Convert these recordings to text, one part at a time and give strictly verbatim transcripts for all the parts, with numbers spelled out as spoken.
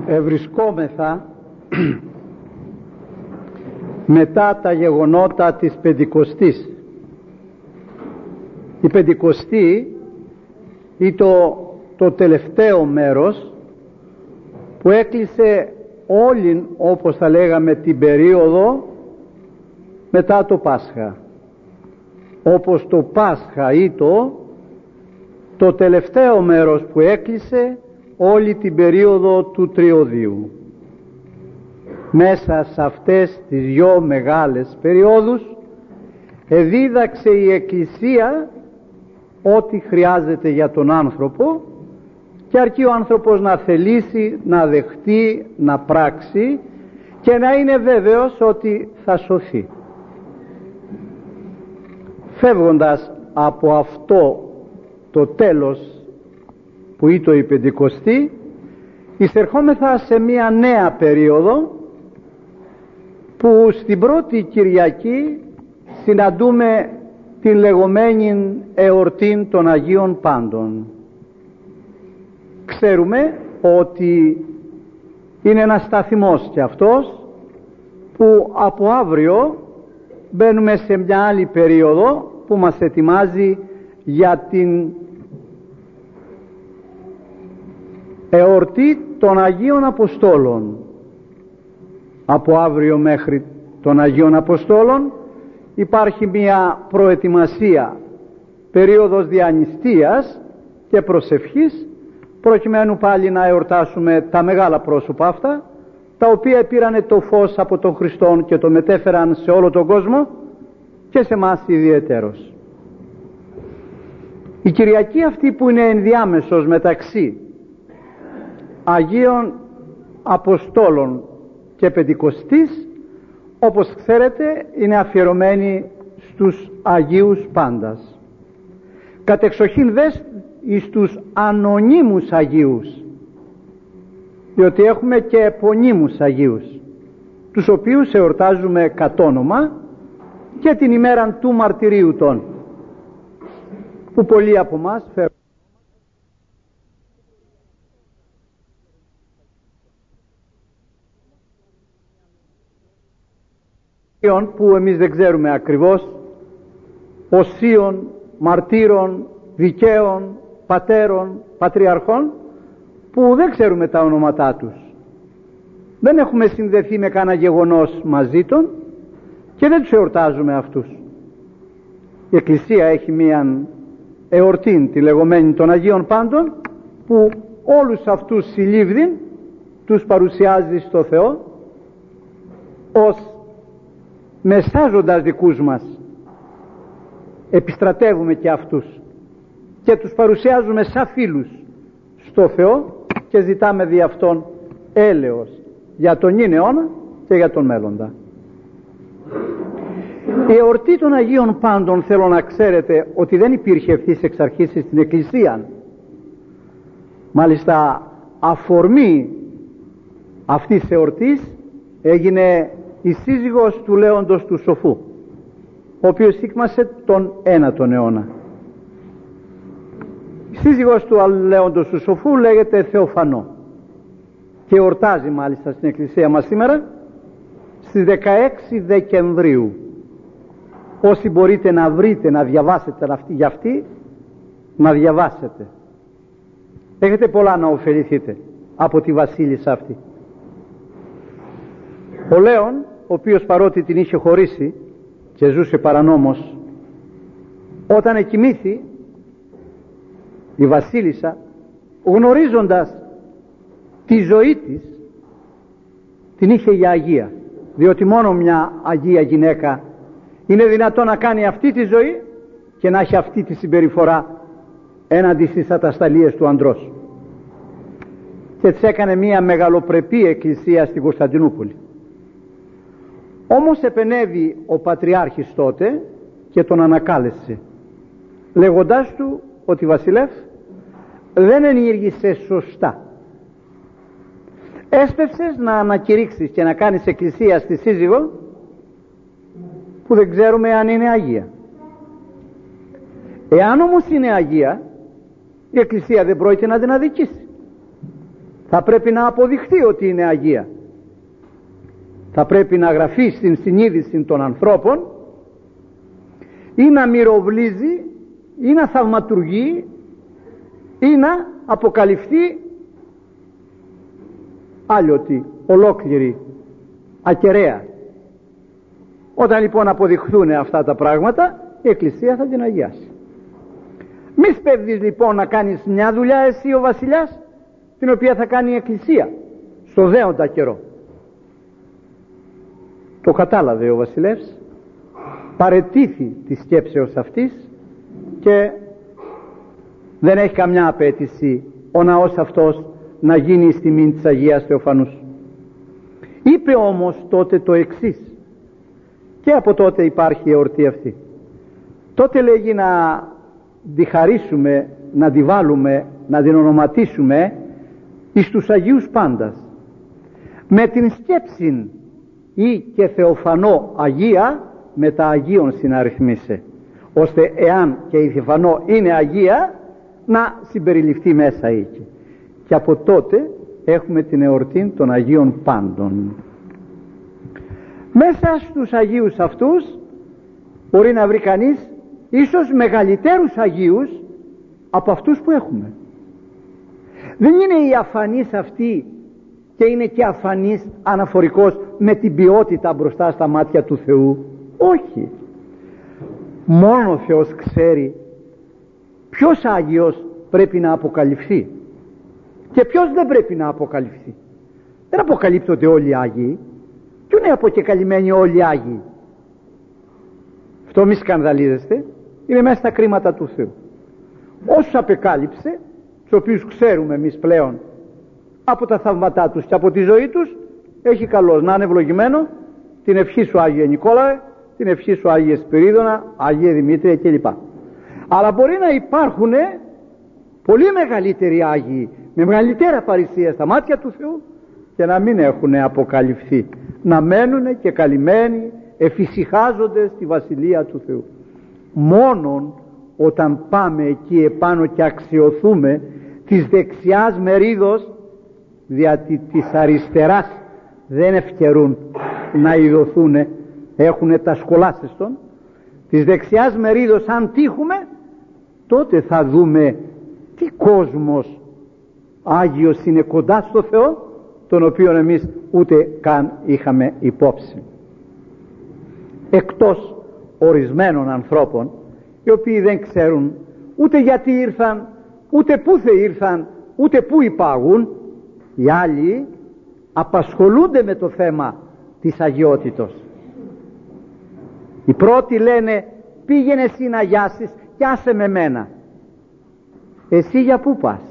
Ευρισκόμεθα μετά τα γεγονότα της Πεντηκοστής. Η Πεντηκοστή ή το, το τελευταίο μέρος που έκλεισε όλη, όπως θα λέγαμε, την περίοδο μετά το Πάσχα, όπως το Πάσχα ή το, το τελευταίο μέρος που έκλεισε όλη την περίοδο του Τριωδίου. Μέσα σε αυτές τις δυο μεγάλες περιόδους εδίδαξε η Εκκλησία ό,τι χρειάζεται για τον άνθρωπο και αρκεί ο άνθρωπος να θελήσει, να δεχτεί, να πράξει και να είναι βέβαιος ότι θα σωθεί. Φεύγοντας από αυτό το τέλος που ήτο η Πεντηκοστή, εισερχόμεθα σε μια νέα περίοδο που στην πρώτη Κυριακή συναντούμε την λεγόμενη εορτή των Αγίων Πάντων. Ξέρουμε ότι είναι ένας σταθμός και αυτός που από αύριο μπαίνουμε σε μια άλλη περίοδο που μας ετοιμάζει για την εορτή των Αγίων Αποστόλων. Από αύριο μέχρι των Αγίων Αποστόλων υπάρχει μια προετοιμασία, περίοδος διανυστίας και προσευχής, προκειμένου πάλι να εορτάσουμε τα μεγάλα πρόσωπα αυτά, τα οποία πήρανε το φως από τον Χριστόν και το μετέφεραν σε όλο τον κόσμο και σε εμάς ιδιαιτέρως. Η Κυριακή αυτή που είναι ενδιάμεσος μεταξύ Αγίων Αποστόλων και Πεντηκοστής, όπως ξέρετε, είναι αφιερωμένη στους Αγίους Πάντας. Κατεξοχήν δες εις τους ανωνύμους Αγίους, διότι έχουμε και επωνύμους Αγίους, τους οποίους εορτάζουμε κατ' όνομα και την ημέρα του μαρτυρίου των, που πολλοί από εμάς φέρουν που εμείς δεν ξέρουμε ακριβώς, οσίων, μαρτύρων, δικαίων, πατέρων, πατριαρχών, που δεν ξέρουμε τα ονόματά τους. Δεν έχουμε συνδεθεί με κανένα γεγονός μαζί των και δεν τους εορτάζουμε αυτούς. Η Εκκλησία έχει μία εορτή, τη λεγόμενη των Αγίων Πάντων, που όλους αυτούς συλλήβδιν τους παρουσιάζει στο Θεό ως μεσάζοντας δικούς μας. Επιστρατεύουμε και αυτούς και τους παρουσιάζουμε σαν φίλους στο Θεό και ζητάμε δι' αυτόν έλεος για τον νυν αιώνα και για τον μέλλοντα. Η εορτή των Αγίων Πάντων, θέλω να ξέρετε ότι δεν υπήρχε ευθύς εξ αρχής στην Εκκλησία. Μάλιστα αφορμή αυτής της εορτής έγινε η σύζυγος του Λέοντος του Σοφού, ο οποίος σήκμασε τον ένατον αιώνα. Η σύζυγος του Λέοντος του Σοφού λέγεται Θεοφανό και εορτάζει μάλιστα στην Εκκλησία μας σήμερα στις δεκαέξι Δεκεμβρίου. Όσοι μπορείτε να βρείτε, να διαβάσετε αυτή, για αυτή, να διαβάσετε. Έχετε πολλά να ωφεληθείτε από τη βασίλισσα αυτή. Ο Λέων, ο οποίος παρότι την είχε χωρίσει και ζούσε παρανόμως, όταν εκοιμήθη η βασίλισσα, γνωρίζοντας τη ζωή της, την είχε για αγία, διότι μόνο μια αγία γυναίκα είναι δυνατό να κάνει αυτή τη ζωή και να έχει αυτή τη συμπεριφορά έναντι στις ατασταλίες του ανδρός. Και της έκανε μια μεγαλοπρεπή εκκλησία στην Κωνσταντινούπολη. Όμως επενέβη ο Πατριάρχης τότε και τον ανακάλεσε, λέγοντάς του ότι βασιλεύ δεν ενήργησε σωστά. Έσπευσες να ανακηρύξεις και να κάνεις εκκλησία στη σύζυγο που δεν ξέρουμε αν είναι Αγία. Εάν όμως είναι Αγία, η εκκλησία δεν πρόκειται να την αδικήσει. Θα πρέπει να αποδειχθεί ότι είναι Αγία. Θα πρέπει να γραφεί στην συνείδηση των ανθρώπων ή να μυροβλίζει ή να θαυματουργεί ή να αποκαλυφθεί άλλοτε ολόκληρη, ακεραία. Όταν λοιπόν αποδειχθούν αυτά τα πράγματα, η Εκκλησία θα την αγιάσει. Μη σπέβδεις λοιπόν να κάνεις μια δουλειά εσύ ο βασιλιάς, την οποία θα κάνει η Εκκλησία στο δέοντα καιρό. Το κατάλαβε ο βασιλεύς, παρετήθη τη σκέψεως αυτής και δεν έχει καμιά απέτηση ο ναός αυτός να γίνει στη μήνη της Αγίας Θεοφανούς. Είπε όμως τότε το εξής, και από τότε υπάρχει η εορτή αυτή. Τότε λέγει να τη χαρίσουμε, να τη βάλουμε, να την ονοματίσουμε εις τους Αγίους πάντας, με την σκέψη ή και Θεοφανό Αγία με τα Αγίων συναριθμίσε, ώστε εάν και η Θεοφανό είναι Αγία να συμπεριληφθεί μέσα εκεί. Και από τότε έχουμε την εορτή των Αγίων πάντων. Μέσα στους Αγίους αυτούς μπορεί να βρει κανείς ίσως μεγαλύτερους Αγίους από αυτούς που έχουμε. Δεν είναι η αφανής αυτή και είναι και αφανής αναφορικός με την ποιότητα μπροστά στα μάτια του Θεού. Όχι. Μόνο ο Θεός ξέρει ποιος Άγιος πρέπει να αποκαλυφθεί και ποιος δεν πρέπει να αποκαλυφθεί. Δεν αποκαλύπτονται όλοι οι Άγιοι. Ποιο είναι αποκαλυμμένοι όλοι οι Άγιοι? Αυτό μη σκανδαλίζεστε, είναι μέσα στα κρίματα του Θεού. Όσους απεκάλυψε, τους οποίους ξέρουμε εμείς πλέον από τα θαύματά τους και από τη ζωή τους, έχει καλώς να είναι ευλογημένο. Την ευχή σου Άγιε Νικόλαε, την ευχή σου Άγιε Σπυρίδωνα, Άγιε Δημήτρια κλπ. Αλλά μπορεί να υπάρχουν πολύ μεγαλύτεροι Άγιοι με μεγαλύτερα παρησία στα μάτια του Θεού και να μην έχουν αποκαλυφθεί, να μένουν και καλυμμένοι, εφησυχάζονται στη Βασιλεία του Θεού. Μόνον όταν πάμε εκεί επάνω και αξιοθούμε της δεξιάς μερίδος, διότι της αριστεράς δεν ευκαιρούν να ειδωθούν, έχουν τα σκολάσεστον, της δεξιάς μερίδος αν τύχουμε, τότε θα δούμε τι κόσμος Άγιος είναι κοντά στο Θεό, τον οποίο εμείς ούτε καν είχαμε υπόψη. Εκτός ορισμένων ανθρώπων, οι οποίοι δεν ξέρουν ούτε γιατί ήρθαν, ούτε πού θε ήρθαν, ούτε πού υπάγουν, οι άλλοι απασχολούνται με το θέμα της αγιότητος. Οι πρώτοι λένε πήγαινε εσύ να αγιάσεις και άσε με μένα. Εσύ για πού πας?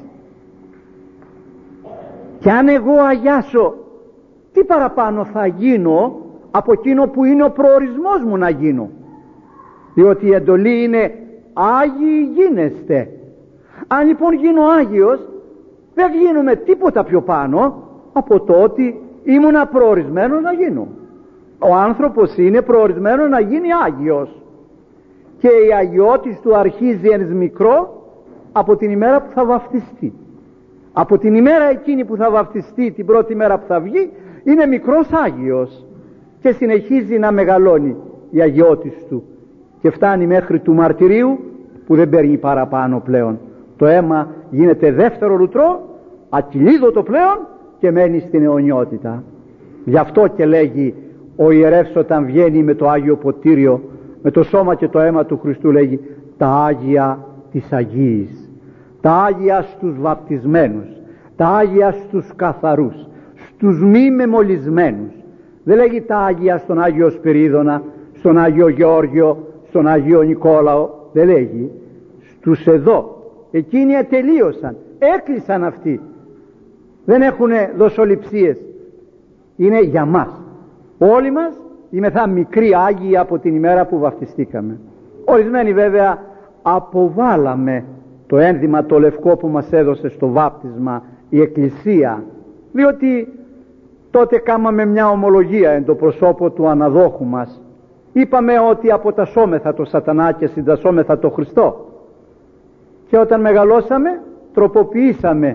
Και αν εγώ αγιάσω, τι παραπάνω θα γίνω από εκείνο που είναι ο προορισμός μου να γίνω? Διότι η εντολή είναι Άγιοι γίνεστε. Αν λοιπόν γίνω Άγιος, δεν γίνομαι τίποτα πιο πάνω από το ότι ήμουν προορισμένο να γίνω. Ο άνθρωπος είναι προορισμένο να γίνει Άγιος και η αγιότης του αρχίζει εν μικρό από την ημέρα που θα βαφτιστεί. Από την ημέρα εκείνη που θα βαφτιστεί, την πρώτη μέρα που θα βγει, είναι μικρός Άγιος και συνεχίζει να μεγαλώνει η αγιότης του και φτάνει μέχρι του μαρτυρίου που δεν παίρνει παραπάνω πλέον. Το αίμα γίνεται δεύτερο λουτρό, ακυλίδωτο πλέον και μένει στην αιωνιότητα. Γι' αυτό και λέγει ο ιερεύς όταν βγαίνει με το Άγιο Ποτήριο, με το σώμα και το αίμα του Χριστού, λέγει τα Άγια της Αγίης, τα Άγια στους βαπτισμένους, τα Άγια στους καθαρούς, στους μη μεμολισμένους. Δεν λέγει τα Άγια στον Άγιο Σπυρίδωνα, στον Άγιο Γεώργιο, στον Άγιο Νικόλαο, δεν λέγει στους εδώ. Εκείνοι ατελείωσαν, έκλεισαν αυτοί, δεν έχουν δοσοληψίες. Είναι για μας. Όλοι μας είμεθα μικροί Άγιοι από την ημέρα που βαφτιστήκαμε. Ορισμένοι βέβαια αποβάλαμε το ένδυμα το λευκό που μας έδωσε στο βάπτισμα η Εκκλησία, διότι τότε κάμαμε μια ομολογία εν το προσώπο του αναδόχου μας. Είπαμε ότι αποτασσόμεθα το σατανά και συντασσόμεθα το Χριστό, και όταν μεγαλώσαμε τροποποιήσαμε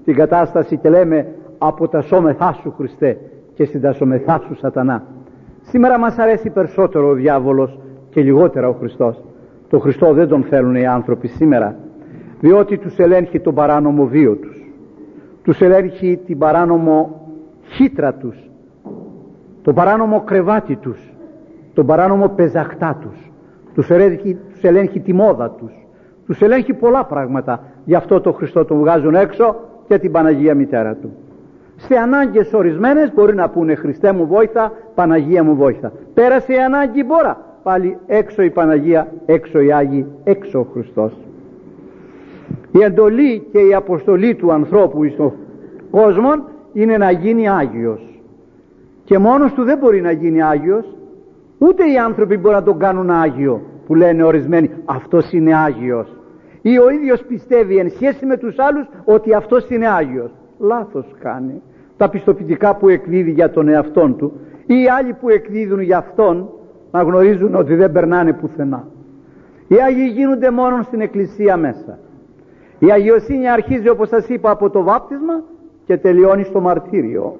την κατάσταση και λέμε αποτασσόμεθά σου Χριστέ και συντασσόμεθά σου Σατανά. Σήμερα μας αρέσει περισσότερο ο διάβολος και λιγότερα ο Χριστός. Το Χριστό δεν τον θέλουν οι άνθρωποι σήμερα, διότι τους ελέγχει τον παράνομο βίο τους, τους ελέγχει την παράνομο χύτρα τους, το παράνομο κρεβάτι τους, τον παράνομο πεζαχτά τους, τους ελέγχει, τους ελέγχει τη μόδα τους, τους ελέγχει πολλά πράγματα. Γι' αυτό το Χριστό τον βγάζουν έξω και την Παναγία Μητέρα του. Σε ανάγκες ορισμένες μπορεί να πούνε Χριστέ μου βόηθα, Παναγία μου βόηθα. Πέρασε η ανάγκη μπόρα, πάλι έξω η Παναγία, έξω οι Άγιοι, έξω ο Χριστός. Η εντολή και η αποστολή του ανθρώπου στον κόσμο είναι να γίνει Άγιος, και μόνος του δεν μπορεί να γίνει Άγιος, ούτε οι άνθρωποι μπορούν να τον κάνουν Άγιο που λένε ορισμένοι αυτός είναι Άγιος, ή ο ίδιος πιστεύει εν σχέση με τους άλλους ότι αυτός είναι Άγιος. Λάθος κάνει. Τα πιστοποιητικά που εκδίδει για τον εαυτόν του ή οι άλλοι που εκδίδουν για αυτόν να γνωρίζουν ότι δεν περνάνε πουθενά. Οι Άγιοι γίνονται μόνο στην Εκκλησία μέσα. Η αγιοσύνη αρχίζει, όπως σας είπα, από το βάπτισμα και τελειώνει στο μαρτύριο.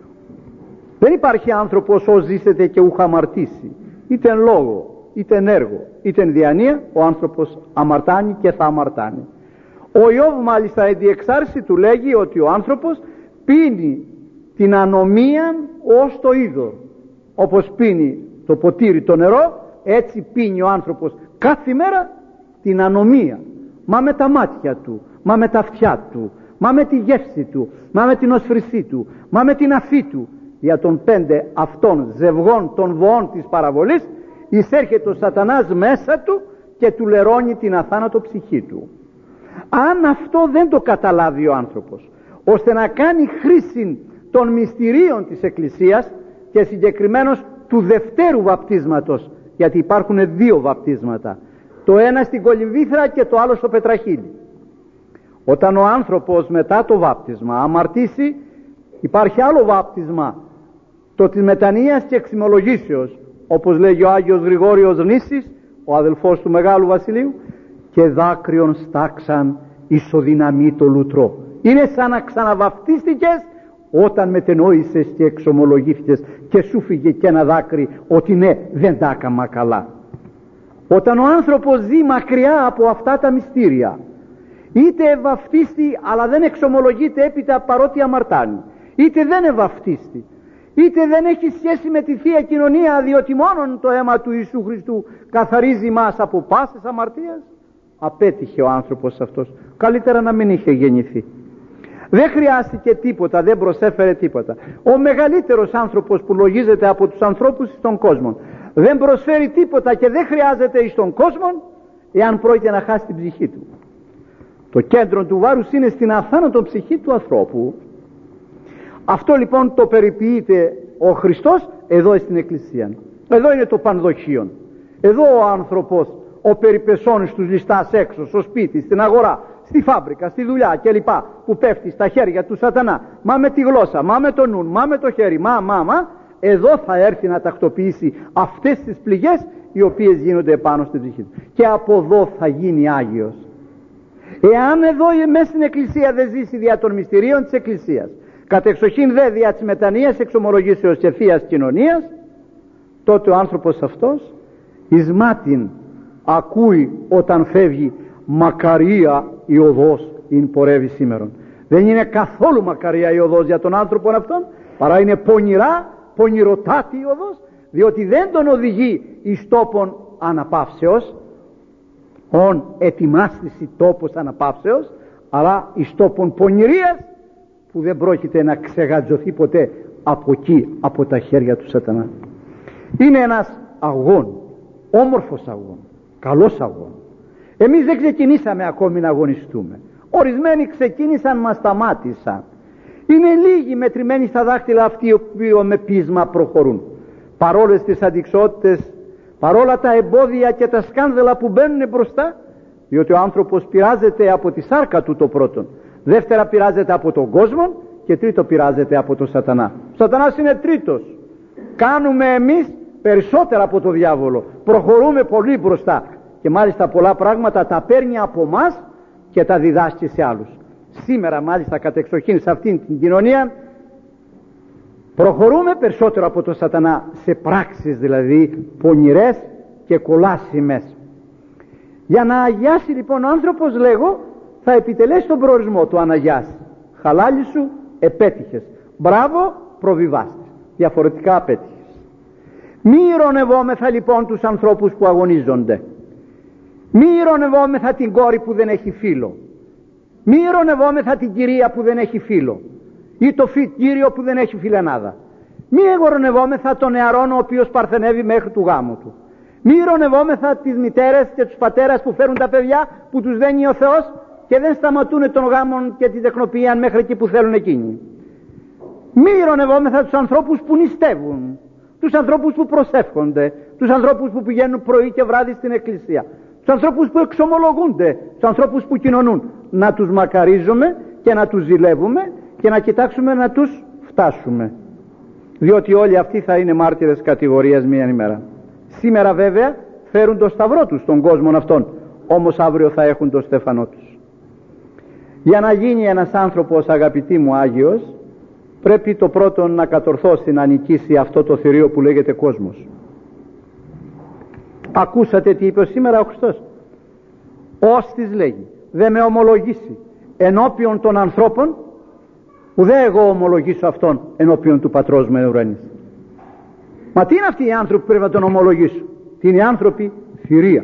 Δεν υπάρχει άνθρωπος όσο ζήσεται και ούχα αμαρτήσει, είτε εν λόγω, είτε εν έργο, είτε εν διανία. Ο άνθρωπος αμαρτάνει και θα αμαρτάνει. Ο Ιώβ μάλιστα εν τη εξάρση του λέγει ότι ο άνθρωπος πίνει την ανομία ως το είδωρ. Όπως πίνει το ποτήρι το νερό, έτσι πίνει ο άνθρωπος κάθε μέρα την ανομία. Μα με τα μάτια του, μα με τα αυτιά του, μα με τη γεύση του, μα με την οσφρησή του, μα με την αφή του. Για των πέντε αυτών ζευγών των βοών της παραβολής εισέρχεται ο Σατανάς μέσα του και του λερώνει την αθάνατο ψυχή του. Αν αυτό δεν το καταλάβει ο άνθρωπος, ώστε να κάνει χρήση των μυστηρίων της Εκκλησίας και συγκεκριμένως του δευτέρου βαπτίσματος, γιατί υπάρχουν δύο βαπτίσματα, το ένα στην κολυμβήθρα και το άλλο στο πετραχύλι. Όταν ο άνθρωπος μετά το βάπτισμα αμαρτήσει, υπάρχει άλλο βάπτισμα, το της μετανοίας και εξημολογήσεως, όπως λέγει ο Άγιος Γρηγόριος Νήσης, ο αδελφός του Μεγάλου Βασιλείου, και δάκρυον στάξαν ισοδυναμή το λουτρό. Είναι σαν να ξαναβαπτίστηκες όταν μετενόησες και εξομολογήθηκες και σου φύγε και ένα δάκρυ ότι ναι, δεν τα έκαμα καλά. Όταν ο άνθρωπος ζει μακριά από αυτά τα μυστήρια, είτε ευαυτίστη αλλά δεν εξομολογείται έπειτα παρότι αμαρτάνει, είτε δεν ευαυτίστη, είτε δεν έχει σχέση με τη Θεία Κοινωνία, διότι μόνον το αίμα του Ιησού Χριστού καθαρίζει μας από πάσης αμαρτίας, απέτυχε ο άνθρωπος αυτός. Καλύτερα να μην είχε γεννηθεί. Δεν χρειάστηκε τίποτα, δεν προσέφερε τίποτα. Ο μεγαλύτερος άνθρωπος που λογίζεται από τους ανθρώπους στον κόσμο δεν προσφέρει τίποτα και δεν χρειάζεται εις τον κόσμο, εάν πρόκειται να χάσει την ψυχή του. Το κέντρο του βάρους είναι στην αθάνατο ψυχή του ανθρώπου. Αυτό λοιπόν το περιποιείται ο Χριστός εδώ στην Εκκλησία. Εδώ είναι το πανδοχείο. Εδώ ο άνθρωπος, ο περιπεσών στους ληστάς έξω, στο σπίτι, στην αγορά, στη φάμπρικα, στη δουλειά κλπ, που πέφτει στα χέρια του Σατανά, μα με τη γλώσσα, μα με το νου, μα με το χέρι, μα, μα, μα, εδώ θα έρθει να τακτοποιήσει αυτές τις πληγές οι οποίες γίνονται πάνω στην ψυχή του. Και από εδώ θα γίνει Άγιος. Εάν εδώ μέσα στην Εκκλησία δεν ζήσει δια των μυστηρίων της Εκκλησίας, κατεξοχήν δε δια της μετανοίας, εξομολογήσεως και Θείας Κοινωνίας, τότε ο άνθρωπος αυτός εις μάτιν ακούει όταν φεύγει μακαρία η οδός ειν πορεύει σήμερον. Δεν είναι καθόλου μακαρία η οδός για τον άνθρωπο αυτόν, παρά είναι πονηρά, πονηρωτάτη η οδός, διότι δεν τον οδηγεί εις τόπον αναπαύσεως, ον ετοιμάστηση τόπος αναπαύσεως, αλλά εις τόπον πονηρίας που δεν πρόκειται να ξεγατζωθεί ποτέ από εκεί, από τα χέρια του Σατανά. Είναι ένας αγών, όμορφος αγών, καλός αγών. Εμείς δεν ξεκινήσαμε ακόμη να αγωνιστούμε. Ορισμένοι ξεκίνησαν, μας σταμάτησαν. Είναι λίγοι μετρημένοι στα δάχτυλα αυτοί οι οποίοι με πείσμα προχωρούν. Παρόλες τις αντιξότητες, παρόλα τα εμπόδια και τα σκάνδαλα που μπαίνουν μπροστά, διότι ο άνθρωπος πειράζεται από τη σάρκα του το πρώτον, δεύτερα πειράζεται από τον κόσμο και τρίτο πειράζεται από τον Σατανά. Ο Σατανάς είναι τρίτος. Κάνουμε εμείς περισσότερα από το διάβολο, προχωρούμε πολύ μπροστά και μάλιστα πολλά πράγματα τα παίρνει από μας και τα διδάσκει σε άλλους. Σήμερα μάλιστα κατεξοχήν σε αυτήν την κοινωνία προχωρούμε περισσότερο από τον σατανά, σε πράξεις δηλαδή πονηρές και κολάσιμες. Για να αγιάσει λοιπόν ο άνθρωπος, λέγω, θα επιτελέσει τον προορισμό του. Αναγιάσει. Χαλάλι σου, επέτυχες. Μπράβο, προβιβάστης. Διαφορετικά απέτυχες. Μη ειρωνευόμεθα λοιπόν τους ανθρώπους που αγωνίζονται. Μη ειρωνευόμεθα την κόρη που δεν έχει φίλο. Μη ειρωνευόμεθα την κυρία που δεν έχει φίλο, ή το φι, κύριο που δεν έχει φιλενάδα. Μη ειρωνευόμεθα τον νεαρόν ο οποίος παρθενεύει μέχρι του γάμου του. Μη ειρωνευόμεθα τις μητέρες και τους πατέρας που φέρουν τα παιδιά που τους δένει ο Θεός και δεν σταματούν τον γάμο και την τεκνοποίηση μέχρι εκεί που θέλουν εκείνοι. Μη ειρωνευόμεθα τους ανθρώπους που νηστεύουν, τους ανθρώπους που προσεύχονται, τους ανθρώπους που πηγαίνουν πρωί και βράδυ στην εκκλησία, τους ανθρώπους που εξομολογούνται, τους ανθρώπους που κοινωνούν. Να τους μακαρίζουμε και να τους ζηλεύουμε και να κοιτάξουμε να τους φτάσουμε, διότι όλοι αυτοί θα είναι μάρτυρες κατηγορίας μία ημέρα. Σήμερα βέβαια φέρουν το σταυρό τους στον κόσμο αυτόν, όμως αύριο θα έχουν το στέφανό τους. Για να γίνει ένας άνθρωπος, αγαπητοί μου, Άγιος, πρέπει το πρώτο να κατορθώσει, να νικήσει αυτό το θηρίο που λέγεται κόσμος. Ακούσατε τι είπε σήμερα ο Χριστός? Ώστις λέγει, δε με ομολογήσει ενώπιον των ανθρώπων, ουδέ εγώ ομολογήσω αυτόν ενώπιον του Πατρός μου εν ουρανής. Μα τι είναι αυτοί οι άνθρωποι που πρέπει να τον ομολογήσω? Τι είναι οι άνθρωποι? Θηρία.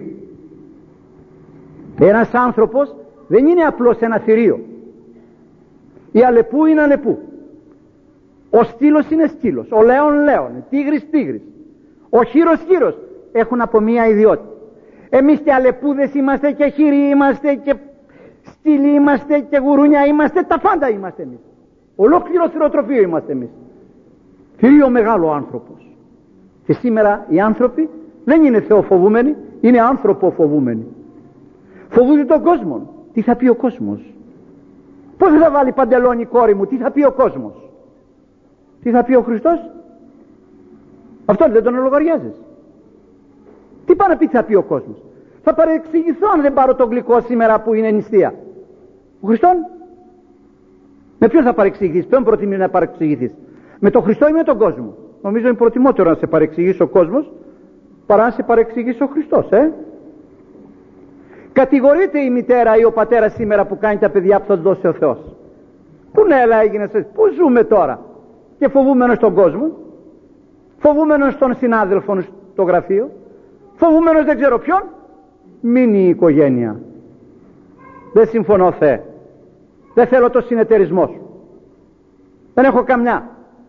Ένας άνθρωπος δεν είναι απλώς ένα θηρίο. Η αλεπού είναι αλεπού, ο στήλος είναι στήλος, ο λέον λέον, τίγρης τίγρης, ο χείρος χείρος. Έχουν από μία ιδιότητα. Εμείς και αλεπούδες είμαστε και χείροι είμαστε και στήλοι είμαστε και γουρούνια είμαστε, τα πάντα είμαστε εμείς. Ολόκληρο θηροτροφείο είμαστε εμείς. Θηρίο μεγάλο άνθρωπος. Και σήμερα οι άνθρωποι δεν είναι θεοφοβούμενοι, είναι άνθρωποφοβούμενοι. Φοβούνται τον κόσμο. Τι θα πει ο κόσμος? Πώς θα βάλει παντελόνι η κόρη μου? Τι θα πει ο κόσμος? Τι θα πει ο Χριστός? Αυτό δεν τον λογαριάζεις. Τι πάει να πει, τι θα πει ο κόσμος? Θα παρεξηγηθώ αν δεν πάρω τον γλυκό σήμερα που είναι νηστεία. Ο Χριστόν? Με ποιον θα παρεξηγηθείς? Ποιον προτιμεί να παρεξηγηθείς? Με τον Χριστό ή με τον κόσμο? Νομίζω είναι προτιμότερο να σε παρεξηγήσει ο κόσμος παρά να σε παρεξηγήσει ο Χριστός, ε? Κατηγορείται η μητέρα ή ο πατέρας σήμερα που κάνει τα παιδιά που θα του δώσει ο Θεός. Πού νέλα έγινες εσύ? Πού ζούμε τώρα? Και φοβούμενος τον κόσμο, φοβούμενος τον συνάδελφο στο γραφείο, φοβούμενος δεν ξέρω ποιον. Μείνει η οικογένεια. Δεν συμφωνώ, Θεέ. Δεν θέλω το συνεταιρισμό σου. Δεν έχω καμιά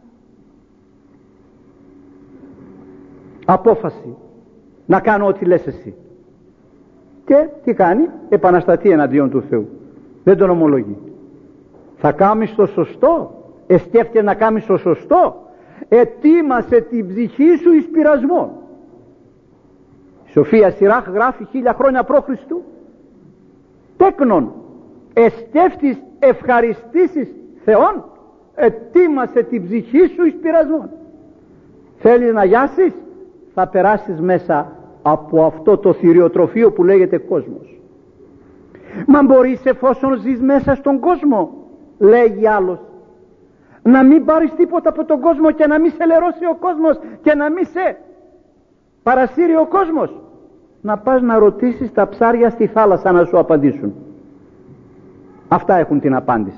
απόφαση να κάνω ό,τι λες εσύ. Και τι κάνει? Επαναστατεί εναντίον του Θεού. Δεν τον ομολογεί. Θα κάνεις το σωστό? Εσκέφτηκε να κάνεις το σωστό? Ετοίμασε την ψυχή σου εις πειρασμόν. Η Σοφία Σιράχ γράφει χίλια χρόνια π.Χ. Τέκνον εσκέφτης ευχαριστήσεις Θεών, ετοίμασε την ψυχή σου εις πειρασμόν. Θέλεις να γιάσεις? Θα περάσεις μέσα από αυτό το θηριοτροφείο που λέγεται κόσμος. Μα μπορείς, εφόσον ζεις μέσα στον κόσμο, λέγει άλλος, να μην πάρεις τίποτα από τον κόσμο και να μην σε λερώσει ο κόσμος και να μην σε παρασύρει ο κόσμος? Να πας να ρωτήσεις τα ψάρια στη θάλασσα να σου απαντήσουν. Αυτά έχουν την απάντηση.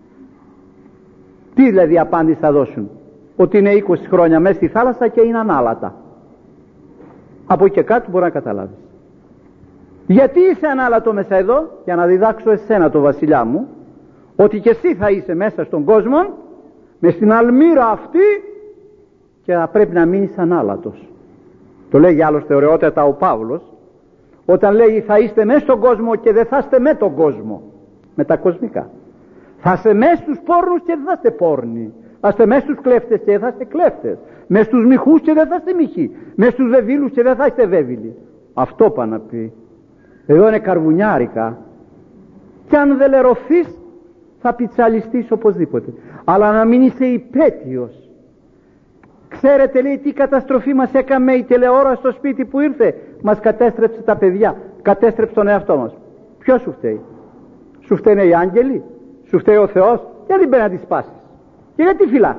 Τι δηλαδή απάντηση θα δώσουν? Ότι είναι είκοσι χρόνια μέσα στη θάλασσα και είναι ανάλατα. Από εκεί και κάτω μπορεί να καταλάβεις. Γιατί είσαι ανάλατο μέσα εδώ? Για να διδάξω εσένα, το βασιλιά μου, ότι και εσύ θα είσαι μέσα στον κόσμο με στην αλμύρα αυτή και θα πρέπει να μείνεις ανάλατος. Το λέγει άλλωστε ωραιότατα ο Παύλος όταν λέει θα είστε μέσα στον κόσμο και δεν θα είστε με τον κόσμο, με τα κοσμικά. Θα είστε μέσα στους πόρνους και δεν θα είστε πόρνοι. Θα είστε μέσα στους κλέφτες και δεν θα είστε κλέφτες. Μέσα στους μυχούς και δεν θα είστε μυχοί. Μέσα στους βεβίλους και δεν θα είστε βέβηλοι. Αυτό πάει να πει. Εδώ είναι καρβουνιάρικα. Και αν δεν λερωθείς θα πιτσαλιστείς οπωσδήποτε. Αλλά να μην είσαι υπέτειος. Ξέρετε, λέει, τι καταστροφή μας έκαμε η τηλεόραση στο σπίτι που ήρθε? Μας κατέστρεψε τα παιδιά, κατέστρεψε τον εαυτό μας. Ποιος σου φταίει? Σου φταίνε οι άγγελοι? σου φταίει ο Θεός, γιατί πρέπει να τη σπάσεις και γιατί φυλάς?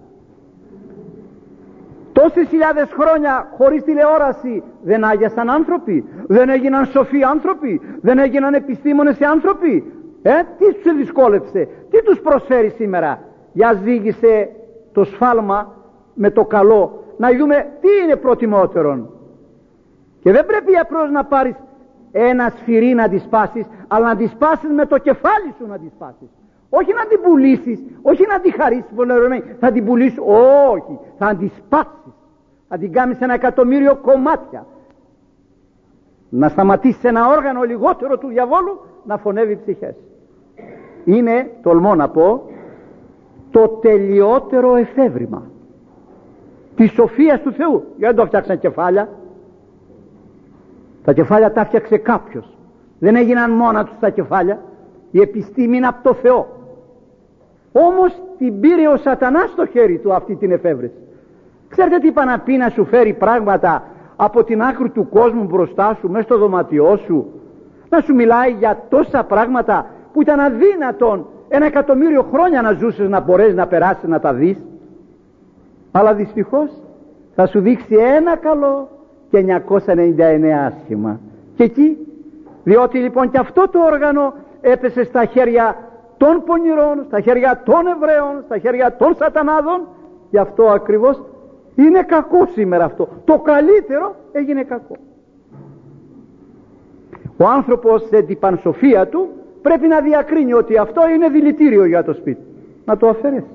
Τόσες χιλιάδες χρόνια χωρίς τηλεόραση δεν άγιασαν άνθρωποι, δεν έγιναν σοφοί άνθρωποι, δεν έγιναν επιστήμονες οι άνθρωποι. Ε, τι τους δυσκόλεψε, τι τους προσφέρει σήμερα? Για ζήγησε το σφάλμα με το καλό, να δούμε τι είναι προτιμότερον. Και δεν πρέπει απλώς να πάρεις ένα σφυρί να τη σπάσεις, αλλά να τη σπάσεις με το κεφάλι σου, να τη σπάσεις. Όχι να την πουλήσεις, όχι να την χαρίσεις, θα την πουλήσεις, όχι, θα την σπάσεις, θα την κάνεις ένα εκατομμύριο κομμάτια, να σταματήσεις ένα όργανο λιγότερο του διαβόλου να φωνεύει ψυχές. Είναι, τολμώ να πω, το τελειότερο εφεύρημα της σοφίας του Θεού. Γιατί δεν το φτιάξαν κεφάλια? Τα κεφάλια τα φτιάξε κάποιος, δεν έγιναν μόνα τους τα κεφάλια. Η επιστήμη είναι από το Θεό. Όμως την πήρε ο Σατανάς στο χέρι του αυτή την εφεύρεση. Ξέρετε τι είπα να πει? Να σου φέρει πράγματα από την άκρη του κόσμου μπροστά σου, μέσα στο δωμάτιό σου, να σου μιλάει για τόσα πράγματα που ήταν αδύνατον ένα εκατομμύριο χρόνια να ζούσες να μπορέσεις να περάσεις να τα δεις. Αλλά δυστυχώς θα σου δείξει ένα καλό και εννιακόσια ενενήντα εννέα άσχημα. Και εκεί, διότι λοιπόν και αυτό το όργανο έπεσε στα χέρια των πονηρών, στα χέρια των Εβραίων, στα χέρια των σατανάδων, γι' αυτό ακριβώς είναι κακό σήμερα αυτό. Το καλύτερο έγινε κακό. Ο άνθρωπος σε την πανσοφία του πρέπει να διακρίνει ότι αυτό είναι δηλητήριο για το σπίτι, να το αφαιρέσει.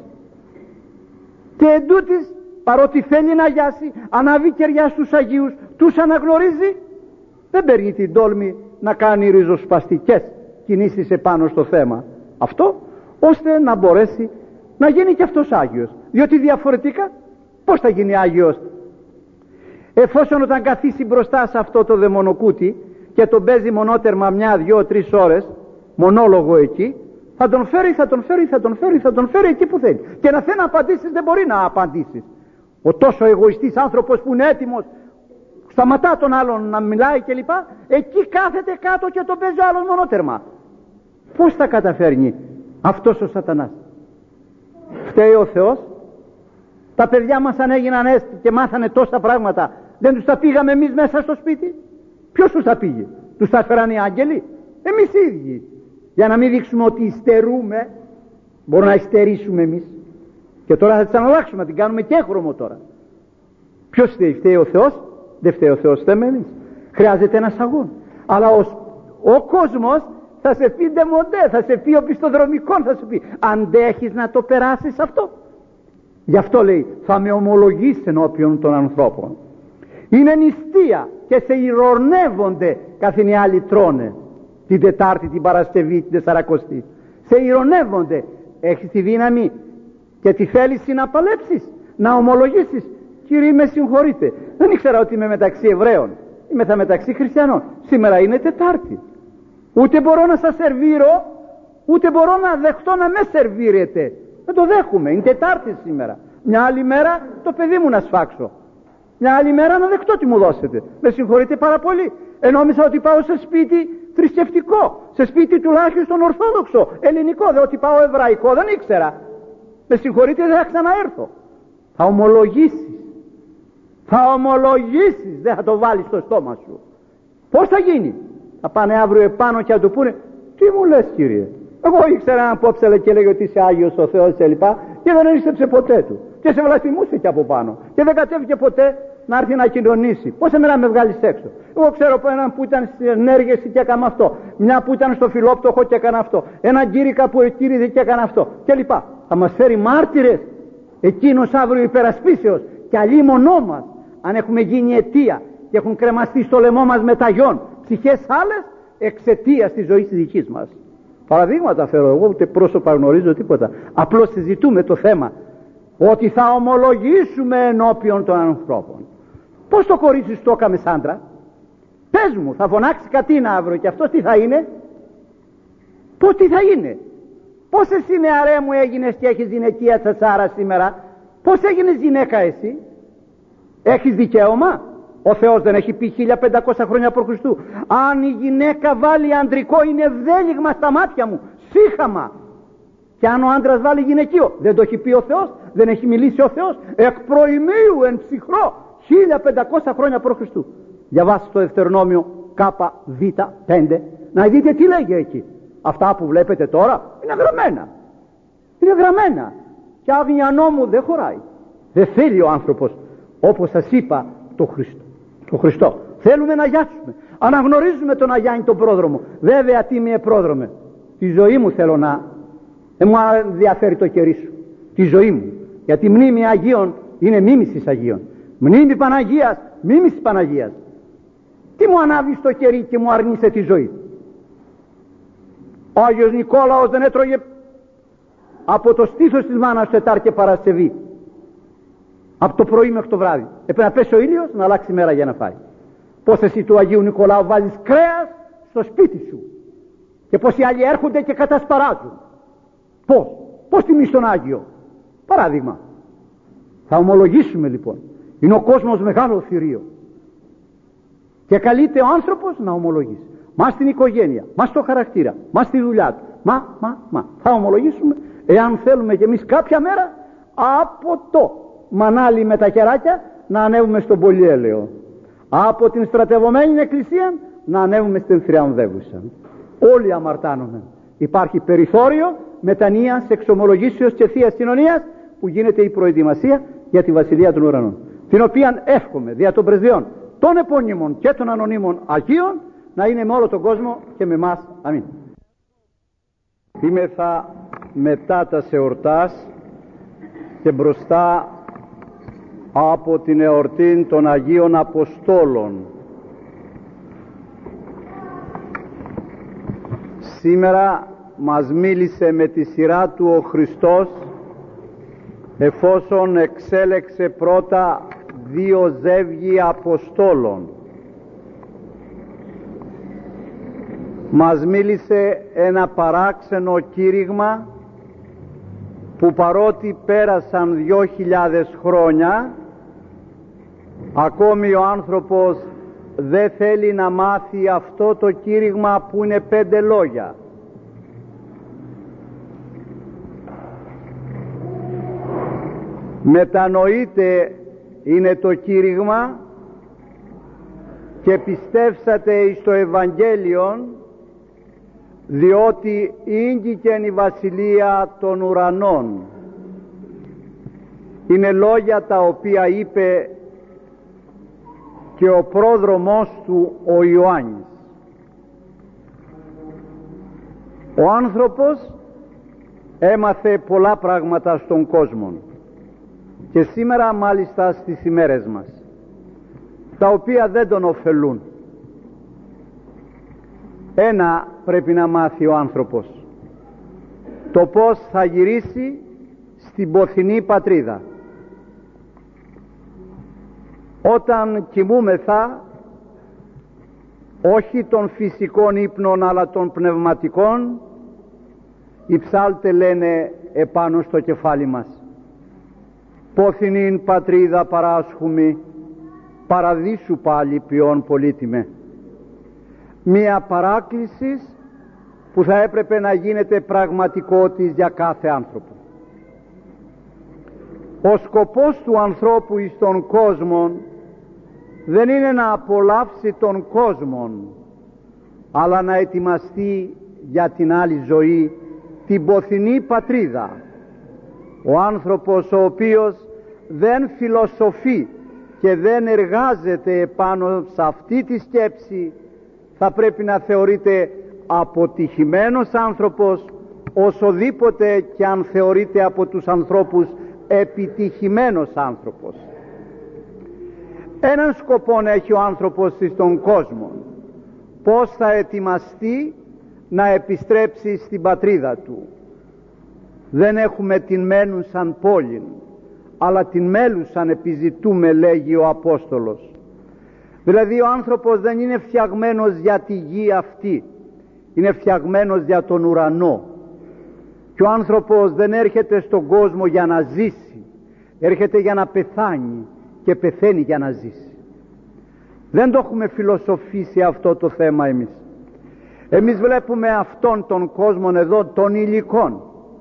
Και εντούτοις, παρότι θέλει να γιάσει, ανάβει κεριά στους Αγίους, τους αναγνωρίζει, δεν παίρνει την τόλμη να κάνει ριζοσπαστικές κινήσεις επάνω στο θέμα αυτό, ώστε να μπορέσει να γίνει και αυτός Άγιος. Διότι διαφορετικά πώς θα γίνει Άγιος? Εφόσον όταν καθίσει μπροστά σε αυτό το δαιμονοκούτι και τον παίζει μονότερμα μια, δυο, τρεις ώρες μονόλογο εκεί, θα τον φέρει, θα τον φέρει, θα τον φέρει, θα τον φέρει εκεί που θέλει. Και να θέλει να απαντήσεις δεν μπορεί να απαντήσεις. Ο τόσο εγωιστής άνθρωπος που είναι έτοιμος, σταματά τον άλλον να μιλάει κλπ, εκεί κάθεται κάτω και τον παίζει ο άλλος μονότερμα. Πώς θα καταφέρνει αυτός ο Σατανάς? Φταίει ο Θεός? Τα παιδιά μας αν έγιναν έστι και μάθανε τόσα πράγματα, δεν τους τα πήγαμε εμείς μέσα στο σπίτι? Ποιος τους τα πήγε? Τους τα έφεραν οι άγγελοι? Εμείς οι ίδιοι. Για να μην δείξουμε ότι υστερούμε, μπορούμε να υστερήσουμε εμείς. Και τώρα θα τις αναλλάξουμε, να την κάνουμε και έχρωμο τώρα. Ποιος φταίει? Φταίει ο Θεός? Δεν φταίει ο Θεός, φταίμε εμείς. Χρειάζεται ένας αγών. Αλλά ο, ο κόσμος θα σε πει ντεμοντέ, θα σε πει οπισθοδρομικών, θα σου πει αντέχεις να το περάσεις αυτό? Γι' αυτό λέει θα με ομολογήσεις ενώπιον των ανθρώπων. Είναι νηστεία και σε ηρωνεύονται καθήν οι άλλοι τρώνε την Τετάρτη, την Παρασκευή, την Τεσσαρακοστή. Σε ηρωνεύονται. Έχεις τη δύναμη και τη θέληση να παλέψεις, να ομολογήσεις? Κύριε, με συγχωρείτε, δεν ήξερα ότι είμαι μεταξύ Εβραίων, είμαι θα μεταξύ Χριστιανών. Σήμερα είναι Τετάρτη, ούτε μπορώ να σας σερβίρω, ούτε μπορώ να δεχτώ να με σερβίρετε. Δεν το δέχομαι, είναι Τετάρτη σήμερα. Μια άλλη μέρα το παιδί μου να σφάξω, μια άλλη μέρα να δεχτώ τι μου δώσετε. Με συγχωρείτε πάρα πολύ. Ενόμισα ότι πάω σε σπίτι θρησκευτικό, σε σπίτι τουλάχιστον ορθόδοξο, ελληνικό, δεν ότι πάω εβραϊκό, δεν ήξερα. Με συγχωρείτε, δεν θα ξαναέρθω. Θα ομολογήσεις, θα ομολογήσεις, δεν θα το βάλεις στο στόμα σου. Πώς θα γίνει? Θα πάνε αύριο επάνω και θα του πούνε τι μου λες κύριε? Εγώ ήξερα έναν πόψελε και λέγει ότι είσαι Άγιος ο Θεός και λοιπά, και δεν έστρεψε ποτέ του και σε βλαστημούσε και από πάνω και δεν κατέβηκε ποτέ να έρθει να κοινωνήσει. Πώς εμένα με βγάλεις έξω? Εγώ ξέρω από έναν που ήταν στην ενέργεια και έκανε αυτό, μια που ήταν στο Φιλόπτωχο και έκανε αυτό, έναν κύρικα που εκείριδε και έκανε αυτό και λοιπά. Θα μας φέρει μάρτυρες εκείνος αύριο υπερασπίσεως και αλλήμονό μας, αν έχουμε γίνει αιτία και έχουν κρεμαστεί στο λαιμό μας μεταγιών ψυχές άλλες εξαιτίας της ζωής της δικής μας. Παραδείγματα φέρω εγώ, ούτε πρόσωπα γνωρίζω τίποτα, απλώς συζητούμε το θέμα ότι θα ομολογήσουμε ενώπιον των ανθρώπων. Πως το κορίτσι σου το έκαμε σάντρα? Πες μου, θα φωνάξει κατίνα αύριο και αυτό τι θα είναι? Πως τι θα είναι? Πως εσύ νεαρέ μου έγινες και έχεις γυναικεία τσατσάρα σήμερα? Πως έγινες γυναίκα εσύ? Έχεις δικαίωμα? Ο Θεός δεν έχει πει χίλια πεντακόσια χρόνια προ Χριστού αν η γυναίκα βάλει αντρικό είναι βδέλιγμα στα μάτια μου, σύχαμα? Και αν ο άντρας βάλει γυναικείο, δεν το έχει πει ο Θεός, δεν έχει μιλήσει ο Θεός εκ προημίου εν ψυχρό χίλια πεντακόσια χρόνια προ Χριστού. Διαβάστε το Δευτερονόμιο Κ Β πέντε να δείτε τι λέγει εκεί. Αυτά που βλέπετε τώρα είναι γραμμένα. Είναι γραμμένα. Και άγνοια νόμου δεν χωράει. Δεν θέλει ο άνθρωπος, όπως σας είπα, το Χριστό. Το Χριστό. Θέλουμε να αγιάσουμε. Αναγνωρίζουμε τον Αγιάννη τον πρόδρομο. Βέβαια τι με πρόδρομε. Τη ζωή μου θέλω να... Δεν μου ενδιαφέρει το κερί σου. Τη ζωή μου. Γιατί μνήμη Αγίων είναι μίμησης Αγίων. Μνήμη Παναγίας, μίμησης Παναγίας. Τι μου ανάβει το κερί και μου αρνείσαι τη ζωή. Ο Άγιος Νικόλαος δεν έτρωγε από το στήθος της μάνας του Τετάρτη και Παρασκευή. Από το πρωί μέχρι το βράδυ. Έπρεπε να πέσει ο ήλιος να αλλάξει μέρα για να φάει. Πώς εσύ του Αγίου Νικολάου βάζεις κρέας στο σπίτι σου. Και πώς οι άλλοι έρχονται και κατασπαράζουν. Πώς. Πώς τιμείς τον Άγιο. Παράδειγμα. Θα ομολογήσουμε λοιπόν. Είναι ο κόσμος μεγάλο θηρίο. Και καλείται ο άνθρωπος να ομολογήσει. Μα στην οικογένεια, μα στο χαρακτήρα, μα στη δουλειά του. Μα, μα, μα. Θα ομολογήσουμε εάν θέλουμε κι εμείς κάποια μέρα από το μανάλι με τα χεράκια να ανέβουμε στον πολυέλαιο. Από την στρατευωμένη εκκλησία να ανέβουμε στην θριαμβεύουσα. Όλοι αμαρτάνουμε. Υπάρχει περιθώριο μετανοίας, εξομολογήσεως και θείας κοινωνίας που γίνεται η προετοιμασία για τη Βασιλεία των Ουρανών, την οποία εύχομαι δια των πρεσβειών των επώνυμων και των ανωνύμων Αγίων να είναι με όλο τον κόσμο και με εμάς. Αμήν. Είμεθα μετά τα εορτάς και μπροστά από την εορτή των Αγίων Αποστόλων. Σήμερα μας μίλησε με τη σειρά του ο Χριστός, εφόσον εξέλεξε πρώτα δύο ζεύγοι Αποστόλων. Μας μίλησε ένα παράξενο κήρυγμα που παρότι πέρασαν δυο χιλιάδες χρόνια, ακόμη ο άνθρωπος δεν θέλει να μάθει αυτό το κήρυγμα που είναι πέντε λόγια. Μετανοείτε είναι το κήρυγμα και πιστεύσατε εις το Ευαγγέλιον, διότι ήγγικεν η Βασιλεία των Ουρανών. Είναι λόγια τα οποία είπε και ο πρόδρομός του ο Ιωάννης. Ο άνθρωπος έμαθε πολλά πράγματα στον κόσμο και σήμερα μάλιστα στις ημέρες μας, τα οποία δεν τον ωφελούν. Ένα πρέπει να μάθει ο άνθρωπος, το πώς θα γυρίσει στην ποθηνή πατρίδα. Όταν κοιμούμεθα, όχι των φυσικών ύπνων αλλά των πνευματικών, οι ψάλτες λένε επάνω στο κεφάλι μας: «Πόθηνην πατρίδα παράσχουμη, παραδείσου πάλι ποιόν πολύτιμε». Μία παράκληση που θα έπρεπε να γίνεται πραγματικότης για κάθε άνθρωπο. Ο σκοπός του ανθρώπου εις τον κόσμο δεν είναι να απολαύσει τον κόσμο, αλλά να ετοιμαστεί για την άλλη ζωή, την ποθηνή πατρίδα. Ο άνθρωπος ο οποίος δεν φιλοσοφεί και δεν εργάζεται επάνω σε αυτή τη σκέψη θα πρέπει να θεωρείται αποτυχημένος άνθρωπος, όσοδήποτε και αν θεωρείται από τους ανθρώπους επιτυχημένος άνθρωπος. Έναν σκοπό έχει ο άνθρωπος στον κόσμο: πώς θα ετοιμαστεί να επιστρέψει στην πατρίδα του. Δεν έχουμε την μένουσαν πόλην, αλλά την μέλουσαν επιζητούμε, λέγει ο Απόστολος. Δηλαδή ο άνθρωπος δεν είναι φτιαγμένος για τη γη αυτή, είναι φτιαγμένος για τον ουρανό. Και ο άνθρωπος δεν έρχεται στον κόσμο για να ζήσει, έρχεται για να πεθάνει και πεθαίνει για να ζήσει. Δεν το έχουμε φιλοσοφήσει αυτό το θέμα εμείς. Εμείς βλέπουμε αυτόν τον κόσμο εδώ, των υλικών,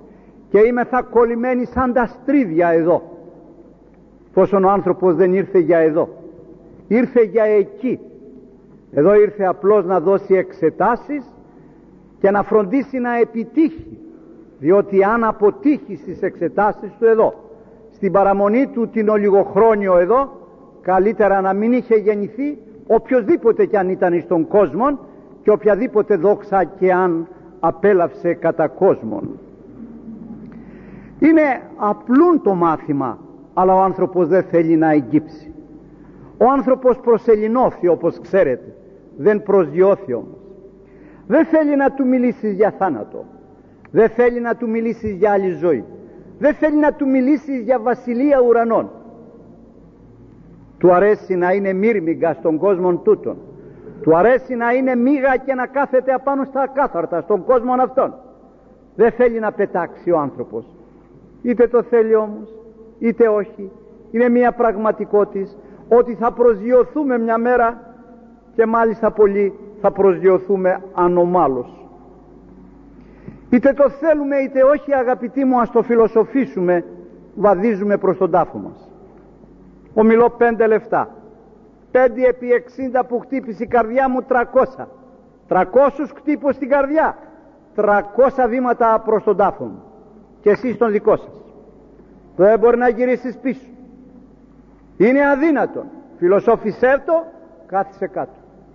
και είμεθα κολλημένοι σαν τα στρίδια εδώ. Πόσον ο άνθρωπος δεν ήρθε για εδώ, ήρθε για εκεί. Εδώ ήρθε απλώς να δώσει εξετάσεις και να φροντίσει να επιτύχει, διότι αν αποτύχει στις εξετάσεις του εδώ, στην παραμονή του την ολιγοχρόνιο εδώ, καλύτερα να μην είχε γεννηθεί οποιοσδήποτε κι αν ήταν στον κόσμο και οποιαδήποτε δόξα και αν απέλαυσε κατά κόσμον. Είναι απλούν το μάθημα, αλλά ο άνθρωπος δεν θέλει να εγκύψει. Ο άνθρωπος προσελεινώθη, όπως ξέρετε, δεν προσγειώθη όμως. Δεν θέλει να του μιλήσεις για θάνατο, δεν θέλει να του μιλήσεις για άλλη ζωή, δεν θέλει να του μιλήσεις για βασιλεία ουρανών. Του αρέσει να είναι μύρμιγκα στον κόσμο τούτον, του αρέσει να είναι μίγα και να κάθεται απάνω στα ακάθαρτα στον κόσμο αυτόν. Δεν θέλει να πετάξει ο άνθρωπος, είτε το θέλει όμως είτε όχι. Είναι μια πραγματικότητα ότι θα προσγειωθούμε μια μέρα, και μάλιστα πολύ θα προσγειωθούμε ανομάλως. Είτε το θέλουμε είτε όχι, αγαπητοί μου, ας το φιλοσοφήσουμε, βαδίζουμε προς τον τάφο μας. Ομιλώ πέντε λεφτά, πέντε επί εξήντα που χτύπησε η καρδιά μου, τρακόσια. Τρακόσους χτύπω στην καρδιά, τρακόσια βήματα προς τον τάφο μου, και εσείς τον δικό σας. Δεν μπορεί να γυρίσεις πίσω, είναι αδύνατον. Φιλοσόφησέ το, κάθισε κάτω.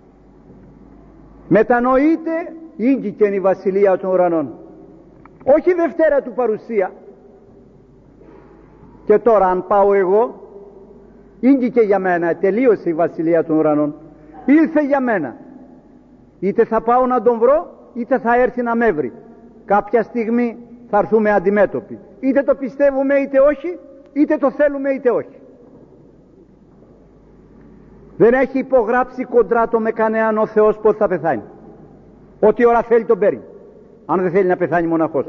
Μετανοείτε, ήγγικεν η βασιλεία των ουρανών. Όχι Δευτέρα του παρουσία. Και τώρα αν πάω εγώ, ήγγικε για μένα, τελείωσε η βασιλεία των ουρανών, ήλθε για μένα. Είτε θα πάω να τον βρω, είτε θα έρθει να με βρει. Κάποια στιγμή θα έρθουμε αντιμέτωποι, είτε το πιστεύουμε είτε όχι, είτε το θέλουμε είτε όχι. Δεν έχει υπογράψει κοντράτο με κανέναν ο Θεός πως θα πεθάνει. Ό,τι ώρα θέλει τον παίρνει, αν δεν θέλει να πεθάνει μοναχός.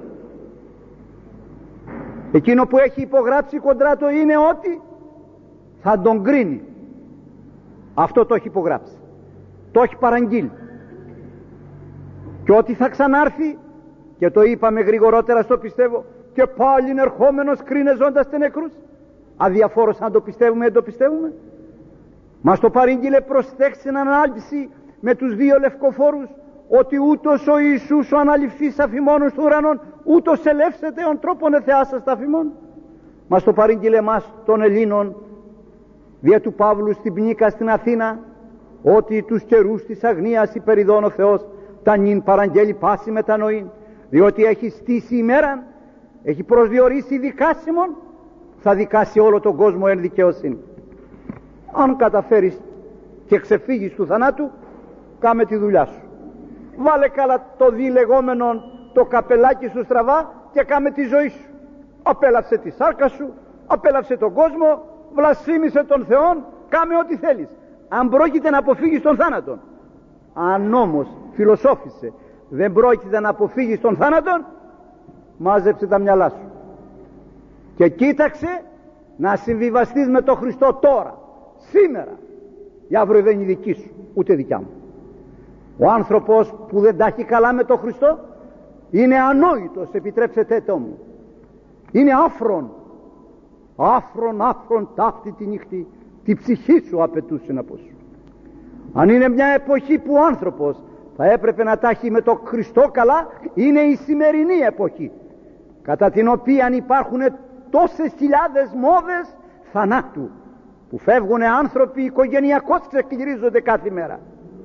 Εκείνο που έχει υπογράψει κοντράτο είναι ότι θα τον κρίνει. Αυτό το έχει υπογράψει, το έχει παραγγείλει. Και ότι θα ξανάρθει, και το είπαμε γρηγορότερα στο πιστεύω, και πάλι είναι ερχόμενος κρίνε ζώντας τε νεκρούς. Αδιαφόρος αν το πιστεύουμε ή δεν το πιστεύουμε. Μας το παρήγγειλε προς τέξιν ανάλυση με τους δύο λευκοφόρους, ότι ούτως ο Ιησούς ο αναληφθής αφημώνος του ουρανών, ούτως ελεύσεται ον τρόπον εθεάσας τα αφημών. Μας το παρήγγειλε μας των Ελλήνων δια του Παύλου στην Πνίκα στην Αθήνα, ότι τους καιρούς της αγνίας υπεριδών ο Θεός τα νυν παραγγέλει πάση μετανοήν, διότι έχει στήσει ημέραν, έχει προσδιορίσει δικάσιμον, θα δικάσει όλο τον κόσμο εν δικαιοσύνη. Αν καταφέρεις και ξεφύγεις του θανάτου, κάμε τη δουλειά σου. Βάλε καλά το διλεγόμενο το καπελάκι σου στραβά και κάμε τη ζωή σου. Απέλαυσε τη σάρκα σου, απέλαυσε τον κόσμο, βλασφήμισε τον Θεόν, κάμε ό,τι θέλεις, αν πρόκειται να αποφύγεις τον θάνατον. Αν όμως φιλοσόφησε, δεν πρόκειται να αποφύγεις τον θάνατον, μάζεψε τα μυαλά σου και κοίταξε να συμβιβαστείς με τον Χριστό τώρα, σήμερα. Η αύριο δεν είναι δική σου, ούτε δικιά μου. Ο άνθρωπος που δεν τα έχει καλά με τον Χριστό είναι ανόητος, επιτρέψετε το μου. Είναι άφρον, άφρον, άφρον ταύτη τη νύχτη, τη ψυχή σου απαιτούσε από σου. Αν είναι μια εποχή που ο άνθρωπος θα έπρεπε να τα έχει με τον Χριστό καλά, είναι η σημερινή εποχή, κατά την οποία υπάρχουν τόσες χιλιάδες μόδες θανάτου, που φεύγουν άνθρωποι οικογενειακώς, ξεκυρίζονται κάθε μέρα.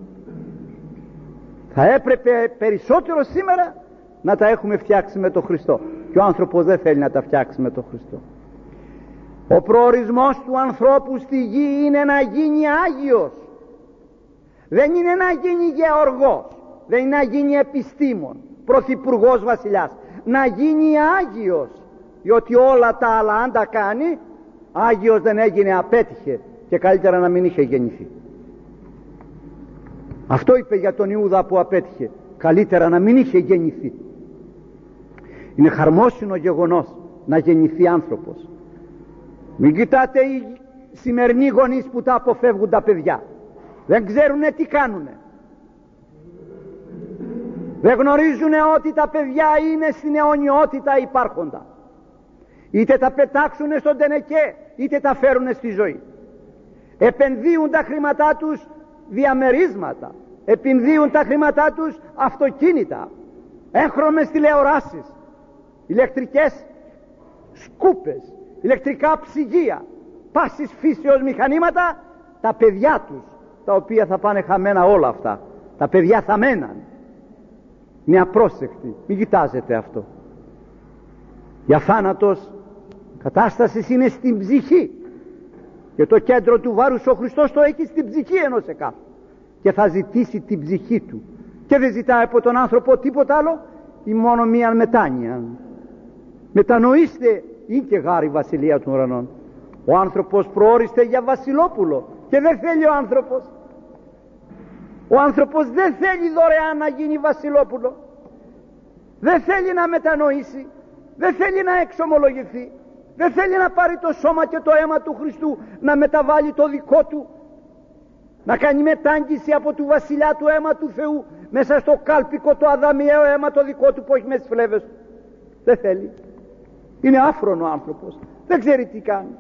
Θα έπρεπε περισσότερο σήμερα να τα έχουμε φτιάξει με τον Χριστό, και ο άνθρωπος δεν θέλει να τα φτιάξει με τον Χριστό. Ο προορισμός του ανθρώπου στη γη είναι να γίνει Άγιος, δεν είναι να γίνει γεωργός, δεν είναι να γίνει επιστήμον, πρωθυπουργός, βασιλιάς, να γίνει Άγιος, διότι όλα τα άλλα αν τα κάνει, Άγιος δεν έγινε, απέτυχε, και καλύτερα να μην είχε γεννηθεί. Αυτό είπε για τον Ιούδα που απέτυχε, καλύτερα να μην είχε γεννηθεί. Είναι χαρμόσυνο γεγονός να γεννηθεί άνθρωπος. Μην κοιτάτε οι σημερινοί γονείς που τα αποφεύγουν τα παιδιά, δεν ξέρουνε τι κάνουνε. Δεν γνωρίζουν ότι τα παιδιά είναι στην αιωνιότητα υπάρχοντα. Είτε τα πετάξουν στον τενεκέ, είτε τα φέρουν στη ζωή. Επενδύουν τα χρήματά τους διαμερίσματα, επενδύουν τα χρήματά τους αυτοκίνητα, έγχρωμες τηλεοράσεις, ηλεκτρικές σκούπες, ηλεκτρικά ψυγεία, πάσης φύσεως μηχανήματα, τα παιδιά τους, τα οποία θα πάνε χαμένα όλα αυτά. Τα παιδιά θα μέναν. Είναι απρόσεκτοι, μην κοιτάζετε αυτό. Για θάνατος κατάσταση είναι στην ψυχή, και το κέντρο του βάρους ο Χριστός το έχει στην ψυχή ενός εκάστου, και θα ζητήσει την ψυχή του, και δεν ζητάει από τον άνθρωπο τίποτα άλλο ή μόνο μία μετάνοια. Μετανοήστε, είναι και γάρη βασιλεία των ουρανών. Ο άνθρωπος προόριστε για βασιλόπουλο και δεν θέλει ο άνθρωπος. Ο άνθρωπος δεν θέλει δωρεάν να γίνει βασιλόπουλο, δεν θέλει να μετανοήσει, δεν θέλει να εξομολογηθεί, δεν θέλει να πάρει το σώμα και το αίμα του Χριστού, να μεταβάλει το δικό του, να κάνει μετάγγιση από του βασιλιά του αίμα του Θεού μέσα στο κάλπικο το αδαμιαίο αίμα το δικό του που έχει μέσα στις φλέβες του. Δεν θέλει. Είναι άφρονο ο άνθρωπος, δεν ξέρει τι κάνει.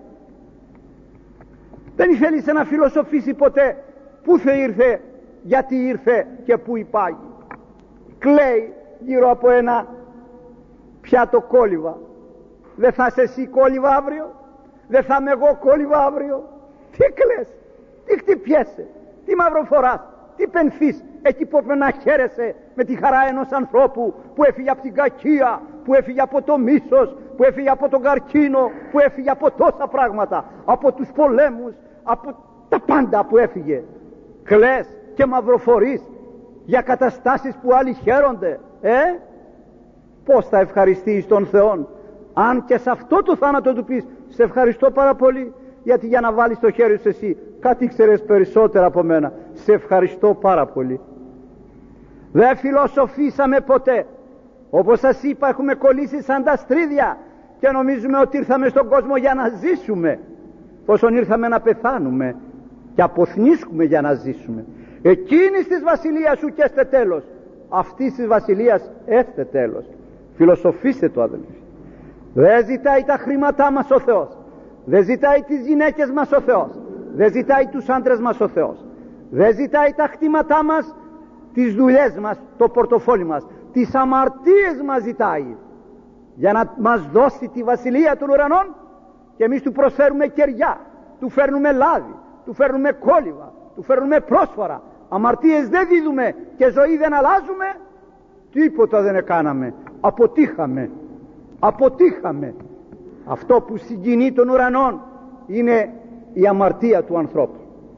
Δεν θέλησε να φιλοσοφήσει ποτέ πού θα ήρθε, γιατί ήρθε και πού υπάγει. Κλαίει γύρω από ένα πιάτο κόλληβα. Δεν θα είσαι εσύ κόλληβα αύριο, δεν θα είμαι εγώ κόλληβα αύριο. Τι κλαις, τι χτυπιέσαι, τι μαυροφοράς, τι πενθείς εκεί που πρέπει να χαίρεσαι με τη χαρά ενός ανθρώπου που έφυγε από την κακία, που έφυγε από το μίσος, που έφυγε από τον καρκίνο, που έφυγε από τόσα πράγματα, από τους πολέμους, από τα πάντα που έφυγε. Κλαις και μαυροφορείς για καταστάσεις που άλλοι χαίρονται, ε? Πώς θα ευχαριστείς τον Θεόν αν και σε αυτό το θάνατο του πεις σε ευχαριστώ πάρα πολύ, γιατί για να βάλεις το χέρι σου εσύ κάτι ξέρεις περισσότερα από μένα, σε ευχαριστώ πάρα πολύ. Δεν φιλοσοφήσαμε ποτέ. Όπως σας είπα, έχουμε κολλήσει σαν τα στρίδια και νομίζουμε ότι ήρθαμε στον κόσμο για να ζήσουμε, πόσον ήρθαμε να πεθάνουμε και αποθνίσκουμε για να ζήσουμε. Εκείνης της βασιλείας σου και έστε τέλος, αυτής της βασιλείας έστε τέλος. Φιλοσοφήστε το, αδελφοί. Δεν ζητάει τα χρήματά μας ο Θεός, δεν ζητάει τις γυναίκες μας ο Θεός, δεν ζητάει τους άντρες μας ο Θεός, δεν ζητάει τα χτήματά μας, τις δουλειές μας, το πορτοφόλι μας, τις αμαρτίες μας ζητάει για να μας δώσει τη βασιλεία των ουρανών, και εμείς του προσφέρουμε κεριά, του φέρνουμε λάδι, του φέρνουμε κόλληβα, του φέρνουμε πρόσφορα. Αμαρτίες δεν δίδουμε και ζωή δεν αλλάζουμε, τίποτα δεν έκαναμε, αποτύχαμε, αποτύχαμε. Αυτό που συγκινεί των ουρανών είναι η αμαρτία του ανθρώπου.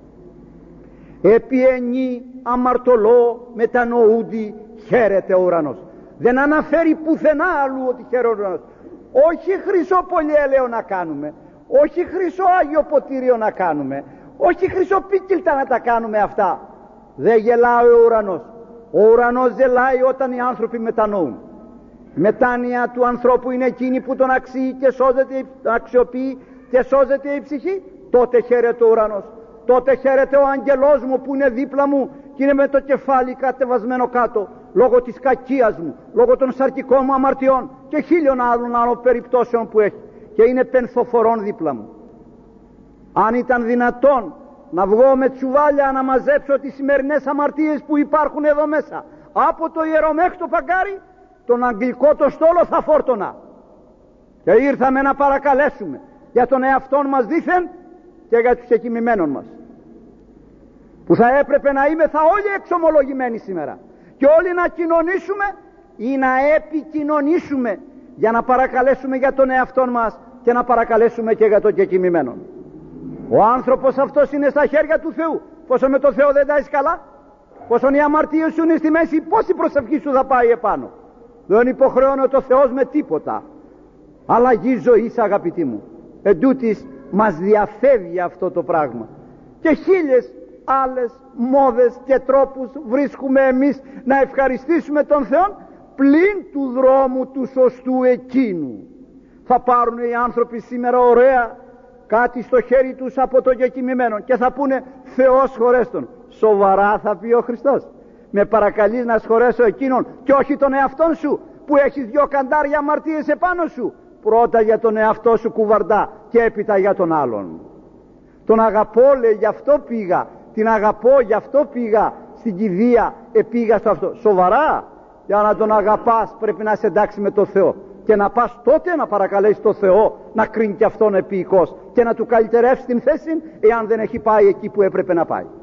Επί ενή αμαρτωλό μετανοούντι χαίρεται ο ουρανός. Δεν αναφέρει πουθενά αλλού ότι χαίρεται ο ουρανός. Όχι χρυσό πολυέλαιο να κάνουμε, όχι χρυσό Άγιο Ποτήριο να κάνουμε, όχι χρυσοπίκυλτα να τα κάνουμε αυτά. Δεν γελάει ο ουρανός. Ο ουρανός γελάει όταν οι άνθρωποι μετανοούν. Η μετάνοια του ανθρώπου είναι εκείνη που τον αξιεί και σώζεται, αξιοποιεί και σώζεται η ψυχή. Τότε χαίρεται ο ουρανός. Τότε χαίρεται ο αγγελός μου που είναι δίπλα μου και είναι με το κεφάλι κατεβασμένο κάτω, λόγω της κακίας μου, λόγω των σαρκικών μου αμαρτιών και χίλιων άλλων άλλων περιπτώσεων που έχει, και είναι πενθοφορών δίπλα μου. Αν ήταν δυνατόν να βγω με τσουβάλια να μαζέψω τις σημερινές αμαρτίες που υπάρχουν εδώ μέσα, από το ιερό μέχρι το φαγκάρι, τον αγγλικό το στόλο θα φόρτωνα. Και ήρθαμε να παρακαλέσουμε για τον εαυτόν μας δήθεν και για τους εκοιμημένων μας, που θα έπρεπε να είμαι θα όλοι εξομολογημένοι σήμερα και όλοι να κοινωνήσουμε ή να επικοινωνήσουμε για να παρακαλέσουμε για τον εαυτόν μας και να παρακαλέσουμε και για τον κεκοιμημένο. Ο άνθρωπος αυτός είναι στα χέρια του Θεού. Πόσο με το Θεό δεν τα είσαι καλά, πόσον οι αμαρτίες σου είναι στη μέση, πόση προσευχή σου θα πάει επάνω. Δεν υποχρεώνω το Θεός με τίποτα. Αλλαγή ζωής, αγαπητοί μου, εντούτοις μας διαφεύγει αυτό το πράγμα, και χίλιες άλλες μόδες και τρόπους βρίσκουμε εμείς να ευχαριστήσουμε τον Θεό πλην του δρόμου του σωστού εκείνου. Θα πάρουν οι άνθρωποι σήμερα ωραία κάτι στο χέρι τους από το κεκοιμημένο και θα πούνε Θεός χωρέστον. Σοβαρά θα πει ο Χριστός? Με παρακαλείς να σχορέσω εκείνον και όχι τον εαυτόν σου που έχεις δυο καντάρια αμαρτίες επάνω σου? Πρώτα για τον εαυτό σου κουβαρντά και έπειτα για τον άλλον. Τον αγαπώ, λέει, γι' αυτό πήγα. Την αγαπώ, γι' αυτό πήγα στην κηδεία, επήγα στο αυτό. Σοβαρά? Για να τον αγαπάς πρέπει να σε εντάξει με το Θεό και να πας τότε να παρακαλέσεις το Θεό να κρίνει και αυτόν επίοικος και να του καλυτερεύσει την θέση εάν δεν έχει πάει εκεί που έπρεπε να πάει.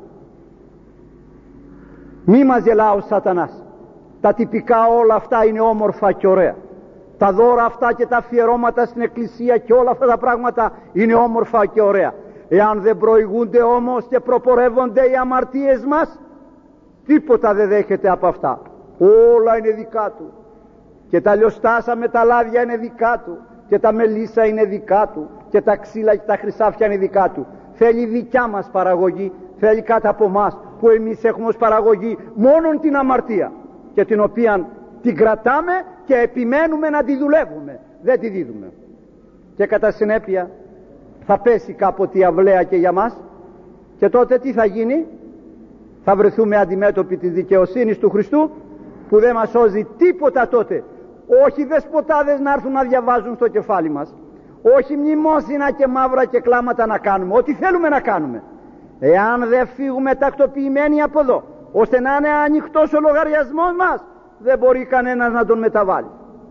Μη μας γελά ο Σατανάς. Τα τυπικά όλα αυτά είναι όμορφα και ωραία. Τα δώρα αυτά και τα αφιερώματα στην εκκλησία και όλα αυτά τα πράγματα είναι όμορφα και ωραία. Εάν δεν προηγούνται όμως και προπορεύονται οι αμαρτίες μας, τίποτα δεν δέχεται από αυτά. Όλα είναι δικά του. Και τα λιοστάσα με τα λάδια είναι δικά του. Και τα μελίσσα είναι δικά του. Και τα ξύλα και τα χρυσάφια είναι δικά του. Θέλει δικιά μας παραγωγή. Θέλει κάτω από μας που εμείς έχουμε ως παραγωγή μόνον την αμαρτία, και την οποία την κρατάμε και επιμένουμε να τη δουλεύουμε. Δεν τη δίδουμε. Και κατά συνέπεια θα πέσει κάποτε η αυλαία και για μας, και τότε τι θα γίνει? Θα βρεθούμε αντιμέτωποι της δικαιοσύνης του Χριστού που δεν μας σώζει τίποτα τότε. Όχι δεσποτάδες να έρθουν να διαβάζουν στο κεφάλι μας, όχι μνημόσυνα και μαύρα και κλάματα να κάνουμε, ό,τι θέλουμε να κάνουμε. Εάν δεν φύγουμε τακτοποιημένοι από εδώ ώστε να είναι ανοιχτός ο λογαριασμός μας, δεν μπορεί κανένας να τον μεταβάλει.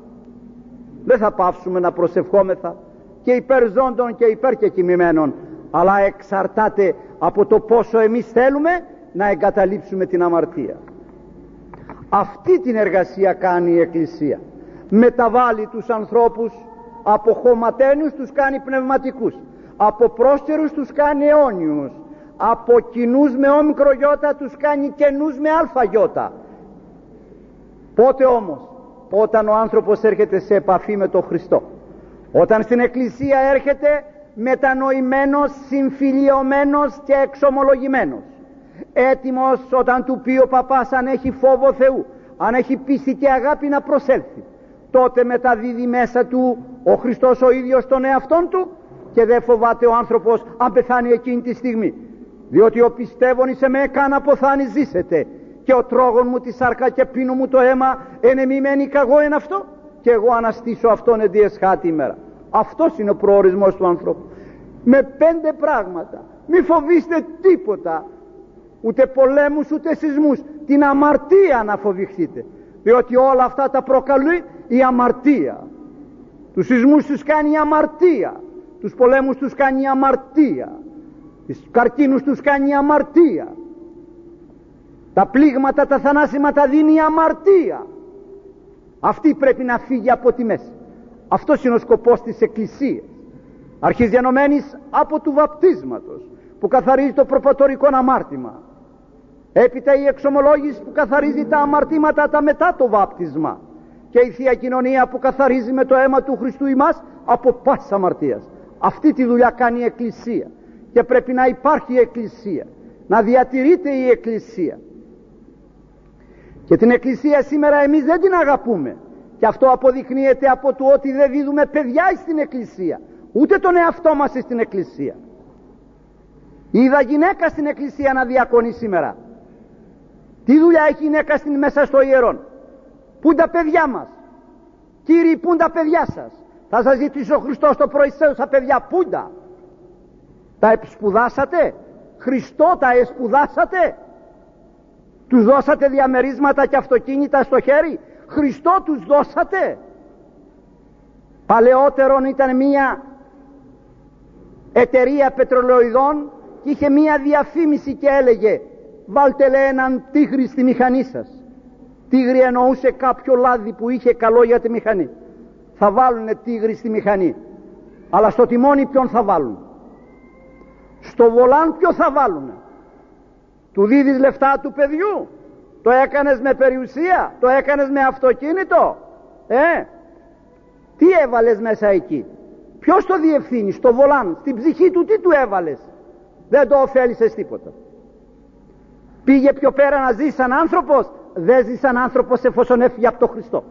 Δεν θα πάψουμε να προσευχόμεθα και υπερζώντων και υπερκεκοιμημένων, αλλά εξαρτάται από το πόσο εμείς θέλουμε να εγκαταλείψουμε την αμαρτία. Αυτή την εργασία κάνει η Εκκλησία. Μεταβάλλει τους ανθρώπους, από χωματένιους τους κάνει πνευματικούς, από πρόστερους τους κάνει αιώνιους, από κοινούς με όμικρο γιώτα τους κάνει καινούς με αλφα γιώτα. Πότε όμως? Όταν ο άνθρωπος έρχεται σε επαφή με τον Χριστό, όταν στην Εκκλησία έρχεται μετανοημένος, συμφιλιωμένος και εξομολογημένος, έτοιμος όταν του πει ο παπάς, αν έχει φόβο Θεού, αν έχει πίστη και αγάπη, να προσέλθει, τότε μεταδίδει μέσα του ο Χριστός ο ίδιος τον εαυτόν του και δεν φοβάται ο άνθρωπος αν πεθάνει εκείνη τη στιγμή, διότι ο πιστεύων εις εμέ καν αποθάνει ζήσετε, και ο τρόγων μου τη σάρκα και πίνου μου το αίμα ενεμιμένη καγώ εν αυτό, και εγώ αναστήσω αυτόν εν τη εσχάτη ημέρα. Αυτός είναι ο προορισμός του ανθρώπου. Με πέντε πράγματα. Μη φοβήστε τίποτα, ούτε πολέμους ούτε σεισμούς, την αμαρτία να φοβηθείτε, διότι όλα αυτά τα προκαλεί η αμαρτία. Τους σεισμούς τους κάνει η αμαρτία, τους πολέμους τους κάνει η αμαρτία, τους καρκίνους τους κάνει η αμαρτία, τα πλήγματα, τα θανάσιμα τα δίνει η αμαρτία. Αυτή πρέπει να φύγει από τη μέση. Αυτός είναι ο σκοπός της Εκκλησίας, αρχής γενομένης από του βαπτίσματος που καθαρίζει το προπατορικό αμάρτημα, έπειτα η εξομολόγηση που καθαρίζει τα αμαρτήματα τα μετά το βάπτισμα, και η Θεία Κοινωνία που καθαρίζει με το αίμα του Χριστού ημάς από πάσης αμαρτίας. Αυτή τη δουλειά κάνει η Εκκλησία και πρέπει να υπάρχει η Εκκλησία, να διατηρείται η Εκκλησία. Και την Εκκλησία σήμερα εμείς δεν την αγαπούμε, και αυτό αποδεικνύεται από το ότι δεν δίδουμε παιδιά στην Εκκλησία, ούτε τον εαυτό μας στην Εκκλησία. Είδα γυναίκα στην Εκκλησία να διακονεί σήμερα. Τι δουλειά έχει η γυναίκα στην, μέσα στο ιερόν? Πού είναι τα παιδιά μας? Κύριοι, πού είναι τα παιδιά σας? Θα σας ζητήσει ο Χριστός το πρωί στα παιδιά, πού είναι? Τα εσπουδάσατε? Χριστό τα εσπουδάσατε? Τους δώσατε διαμερίσματα και αυτοκίνητα στο χέρι? Χριστό τους δώσατε? Παλαιότερον ήταν μία εταιρεία πετρελαιοειδών και είχε μία διαφήμιση και έλεγε, βάλτε, λέει, έναν τίγρη στη μηχανή σας. Τίγρη εννοούσε κάποιο λάδι που είχε καλό για τη μηχανή. Θα βάλουνε τίγρη στη μηχανή, αλλά στο τιμόνι ποιον θα βάλουν? Στο βολάν ποιο θα βάλουνε? Του δίδεις λεφτά του παιδιού? Το έκανες με περιουσία? Το έκανες με αυτοκίνητο? Ε, τι έβαλες μέσα εκεί? Ποιος το διευθύνει? Στο βολάν, στην ψυχή του τι του έβαλες? Δεν το ωφέλησες τίποτα. Πήγε πιο πέρα να ζεις σαν άνθρωπος? Δεν ζεις σαν άνθρωπος εφόσον έφυγε από τον Χριστό.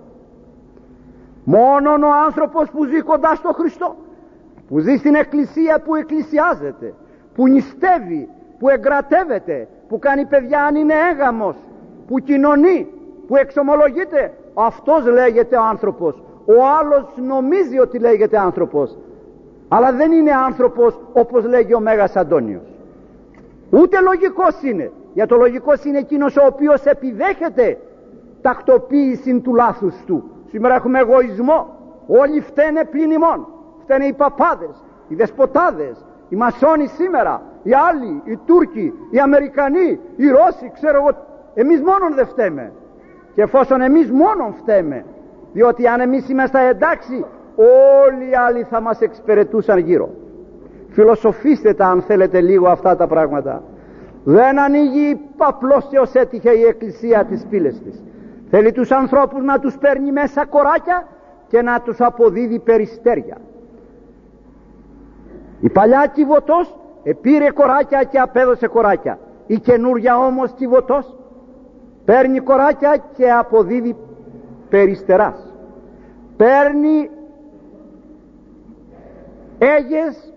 Μόνον ο άνθρωπος που ζει κοντά στο Χριστό, που ζει στην Εκκλησία, που εκκλησιάζεται, που νηστεύει, που εγκρατεύεται, που κάνει παιδιά αν είναι έγαμος, που κοινωνεί, που εξομολογείται, αυτός λέγεται άνθρωπος. Ο άλλος νομίζει ότι λέγεται άνθρωπος, αλλά δεν είναι άνθρωπος όπως λέγει ο Μέγας Αντώνιος. Ούτε λογικός είναι. Για το λογικός είναι εκείνος ο οποίος επιδέχεται τακτοποίηση του λάθους του. Σήμερα έχουμε εγωισμό, όλοι φταίνε πλην ημών. Φταίνε οι παπάδες, οι δεσποτάδες, οι μασόνοι σήμερα, οι άλλοι, οι Τούρκοι, οι Αμερικανοί, οι Ρώσοι, ξέρω εγώ. Εμείς μόνον δεν φταίμε. Και εφόσον εμείς μόνον φταίμε, διότι αν εμείς είμαστε εντάξει, όλοι οι άλλοι θα μας εξυπηρετούσαν γύρω. Φιλοσοφήστε τα αν θέλετε λίγο αυτά τα πράγματα. Δεν ανοίγει απλώς και ως έτυχε η Εκκλησία τις πύλες της. Θέλει τους ανθρώπους να τους παίρνει μέσα κοράκια και να τους αποδίδει περιστέρια. Η παλιά Κιβωτός επήρε κοράκια και απέδωσε κοράκια. Η καινούρια όμως Κιβωτός παίρνει κοράκια και αποδίδει περιστεράς. Παίρνει έγες,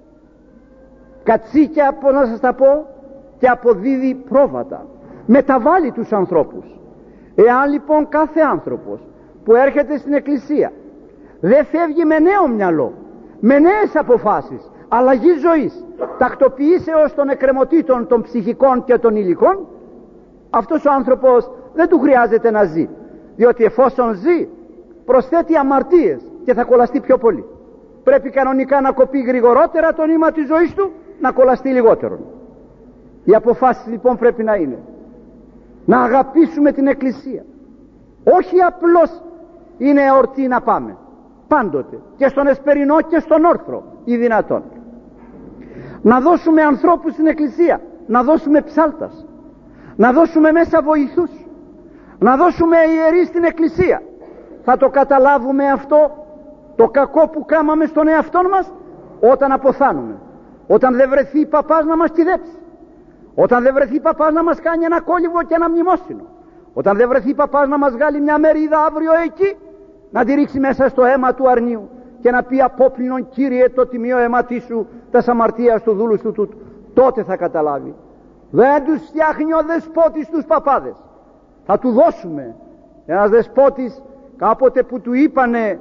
κατσίκια, πώς να σας τα πω, και αποδίδει πρόβατα. Μεταβάλλει τους ανθρώπους. Εάν λοιπόν κάθε άνθρωπος που έρχεται στην Εκκλησία δεν φεύγει με νέο μυαλό, με νέες αποφάσεις, αλλαγή ζωής, τακτοποιήσεως των εκκρεμωτήτων των ψυχικών και των υλικών, αυτός ο άνθρωπος δεν του χρειάζεται να ζει, διότι εφόσον ζει προσθέτει αμαρτίες και θα κολλαστεί πιο πολύ. Πρέπει κανονικά να κοπεί γρηγορότερα το νήμα της ζωής του, να κολλαστεί λιγότερο. Οι αποφάσεις λοιπόν πρέπει να είναι να αγαπήσουμε την Εκκλησία. Όχι απλώς είναι εορτή να πάμε, πάντοτε και στον Εσπερινό και στον Όρθρο ή δυνατόν. Να δώσουμε ανθρώπους στην Εκκλησία, να δώσουμε ψάλτας, να δώσουμε μέσα βοηθούς, να δώσουμε ιερείς στην Εκκλησία. Θα το καταλάβουμε αυτό το κακό που κάμαμε στον εαυτό μας όταν αποθάνουμε, όταν δεν βρεθεί παπάς να μας κυδέψει, όταν δεν βρεθεί παπάς να μας κάνει ένα κόλυβο και ένα μνημόσυνο, όταν δεν βρεθεί παπάς να μας βγάλει μια μερίδα αύριο εκεί, να τη ρίξει μέσα στο αίμα του αρνίου και να πει απόπληνον Κύριε το τιμίο αίματί σου τας αμαρτίας του δούλου σου τούτου. Τότε θα καταλάβει. Δεν τους φτιάχνει ο δεσπότης τους παπάδες, θα του δώσουμε. Ένας δεσπότης κάποτε που του είπανε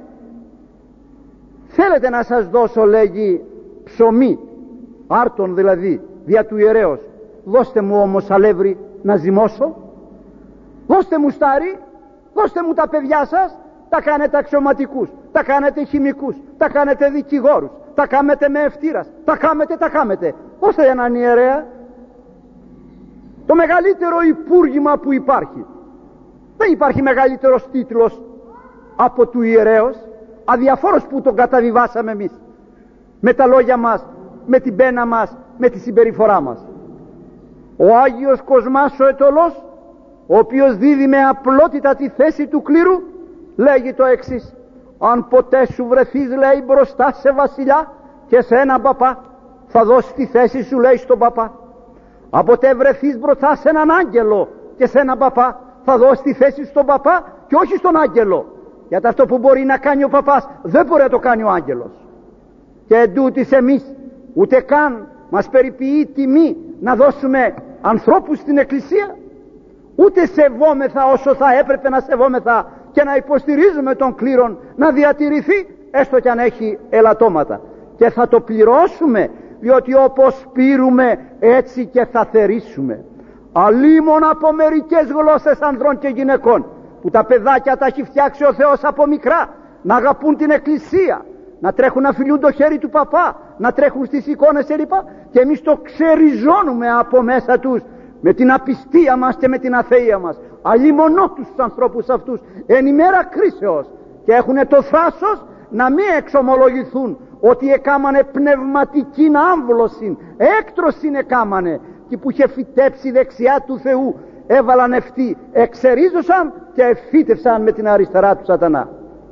θέλετε να σας δώσω, λέγει, ψωμί, άρτον δηλαδή, δια του ιερέως, δώστε μου όμως αλεύρι να ζυμώσω, δώστε μου στάρι, δώστε μου τα παιδιά σας, τα κάνετε αξιωματικούς, τα κάνετε χημικούς, τα κάνετε δικηγόρους, τα κάνετε με ευτήρας, τα κάνετε, τα κάνετε. Δώστε έναν ιερέα. Το μεγαλύτερο υπούργημα που υπάρχει, δεν υπάρχει μεγαλύτερος τίτλος από του ιερέως, αδιαφόρος που τον καταβιβάσαμε εμείς με τα λόγια μας, με την πένα μας, με τη συμπεριφορά μας. Ο Άγιος Κοσμάς ο Αιτωλός, ο οποίος δίδει με απλότητα τη θέση του κλήρου, λέγει το εξής: αν ποτέ σου βρεθείς, λέει, μπροστά σε βασιλιά και σε έναν παπά, θα δώσει τη θέση σου, λέει, στον παπά. Αν ποτέ βρεθείς μπροστά σε έναν άγγελο και σε έναν παπά, θα δώσει τη θέση στον παπά και όχι στον άγγελο, γιατί αυτό που μπορεί να κάνει ο παπάς δεν μπορεί να το κάνει ο άγγελος. Και εντούτοις εμείς ούτε καν μας περιποιεί τιμή να δώσουμε ανθρώπους στην Εκκλησία, ούτε σεβόμεθα όσο θα έπρεπε να σεβόμεθα και να υποστηρίζουμε τον κλήρον να διατηρηθεί, έστω κι αν έχει ελαττώματα, και θα το πληρώσουμε, διότι όπως πήρουμε έτσι και θα θερήσουμε. Αλίμον από μερικές γλώσσες ανδρών και γυναικών που τα παιδάκια τα έχει φτιάξει ο Θεός από μικρά να αγαπούν την Εκκλησία, να τρέχουν να φιλούν το χέρι του παπά, να τρέχουν στις εικόνες κλπ, και εμείς το ξεριζώνουμε από μέσα τους με την απιστία μας και με την αθεία μας. Αλίμονό τους τους ανθρώπους αυτούς εν ημέρα κρίσεως, και έχουν το θράσος να μην εξομολογηθούν ότι εκάμανε πνευματική άμβλωση, έκτρωση εκάμανε, και που είχε φυτέψει δεξιά του Θεού έβαλαν ευτή, εξερίζωσαν και εφύτευσαν με την αριστερά του σατανά.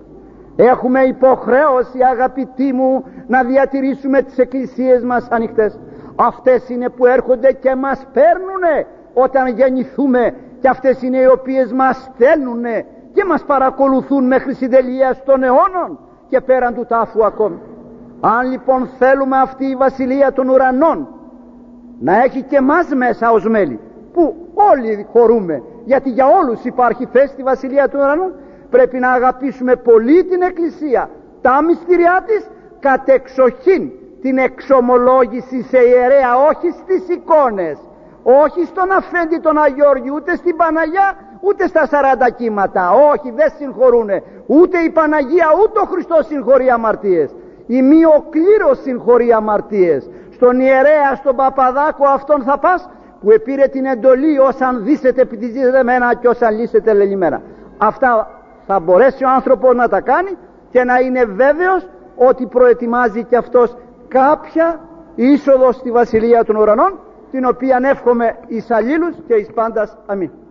Έχουμε υποχρέωση, αγαπητοί μου, να διατηρήσουμε τις εκκλησίες μας ανοιχτές. Αυτές είναι που έρχονται και μας παίρνουνε όταν γεννηθούμε, και αυτές είναι οι οποίες μας στέλνουνε και μας παρακολουθούν μέχρι συντελείας των αιώνων και πέραν του τάφου ακόμη. Αν λοιπόν θέλουμε αυτή η βασιλεία των ουρανών να έχει και μας μέσα ως μέλη, που όλοι χωρούμε, γιατί για όλους υπάρχει θέση στη Βασιλεία του Ουρανού. Πρέπει να αγαπήσουμε πολύ την Εκκλησία, τα μυστήριά της, κατεξοχήν την εξομολόγηση σε ιερέα, όχι στις εικόνες, όχι στον αφέντη τον Αγιώργη, ούτε στην Παναγιά, ούτε στα σαράντα κύματα. Όχι, δεν συγχωρούνε ούτε η Παναγία ούτε ο Χριστός συγχωρεί αμαρτίες. Η μη ο κλήρος συγχωρεί αμαρτίες. Στον ιερέα, στον Παπαδάκο αυτόν θα πας, που επήρε την εντολή όσαν δίσετε επιτυχίζετε μένα και όσαν λύσετε λελειμμένα. Αυτά θα μπορέσει ο άνθρωπος να τα κάνει και να είναι βέβαιος ότι προετοιμάζει και αυτός κάποια είσοδο στη Βασιλεία των Ουρανών, την οποία εύχομαι εις αλλήλους και εις πάντας. Αμήν.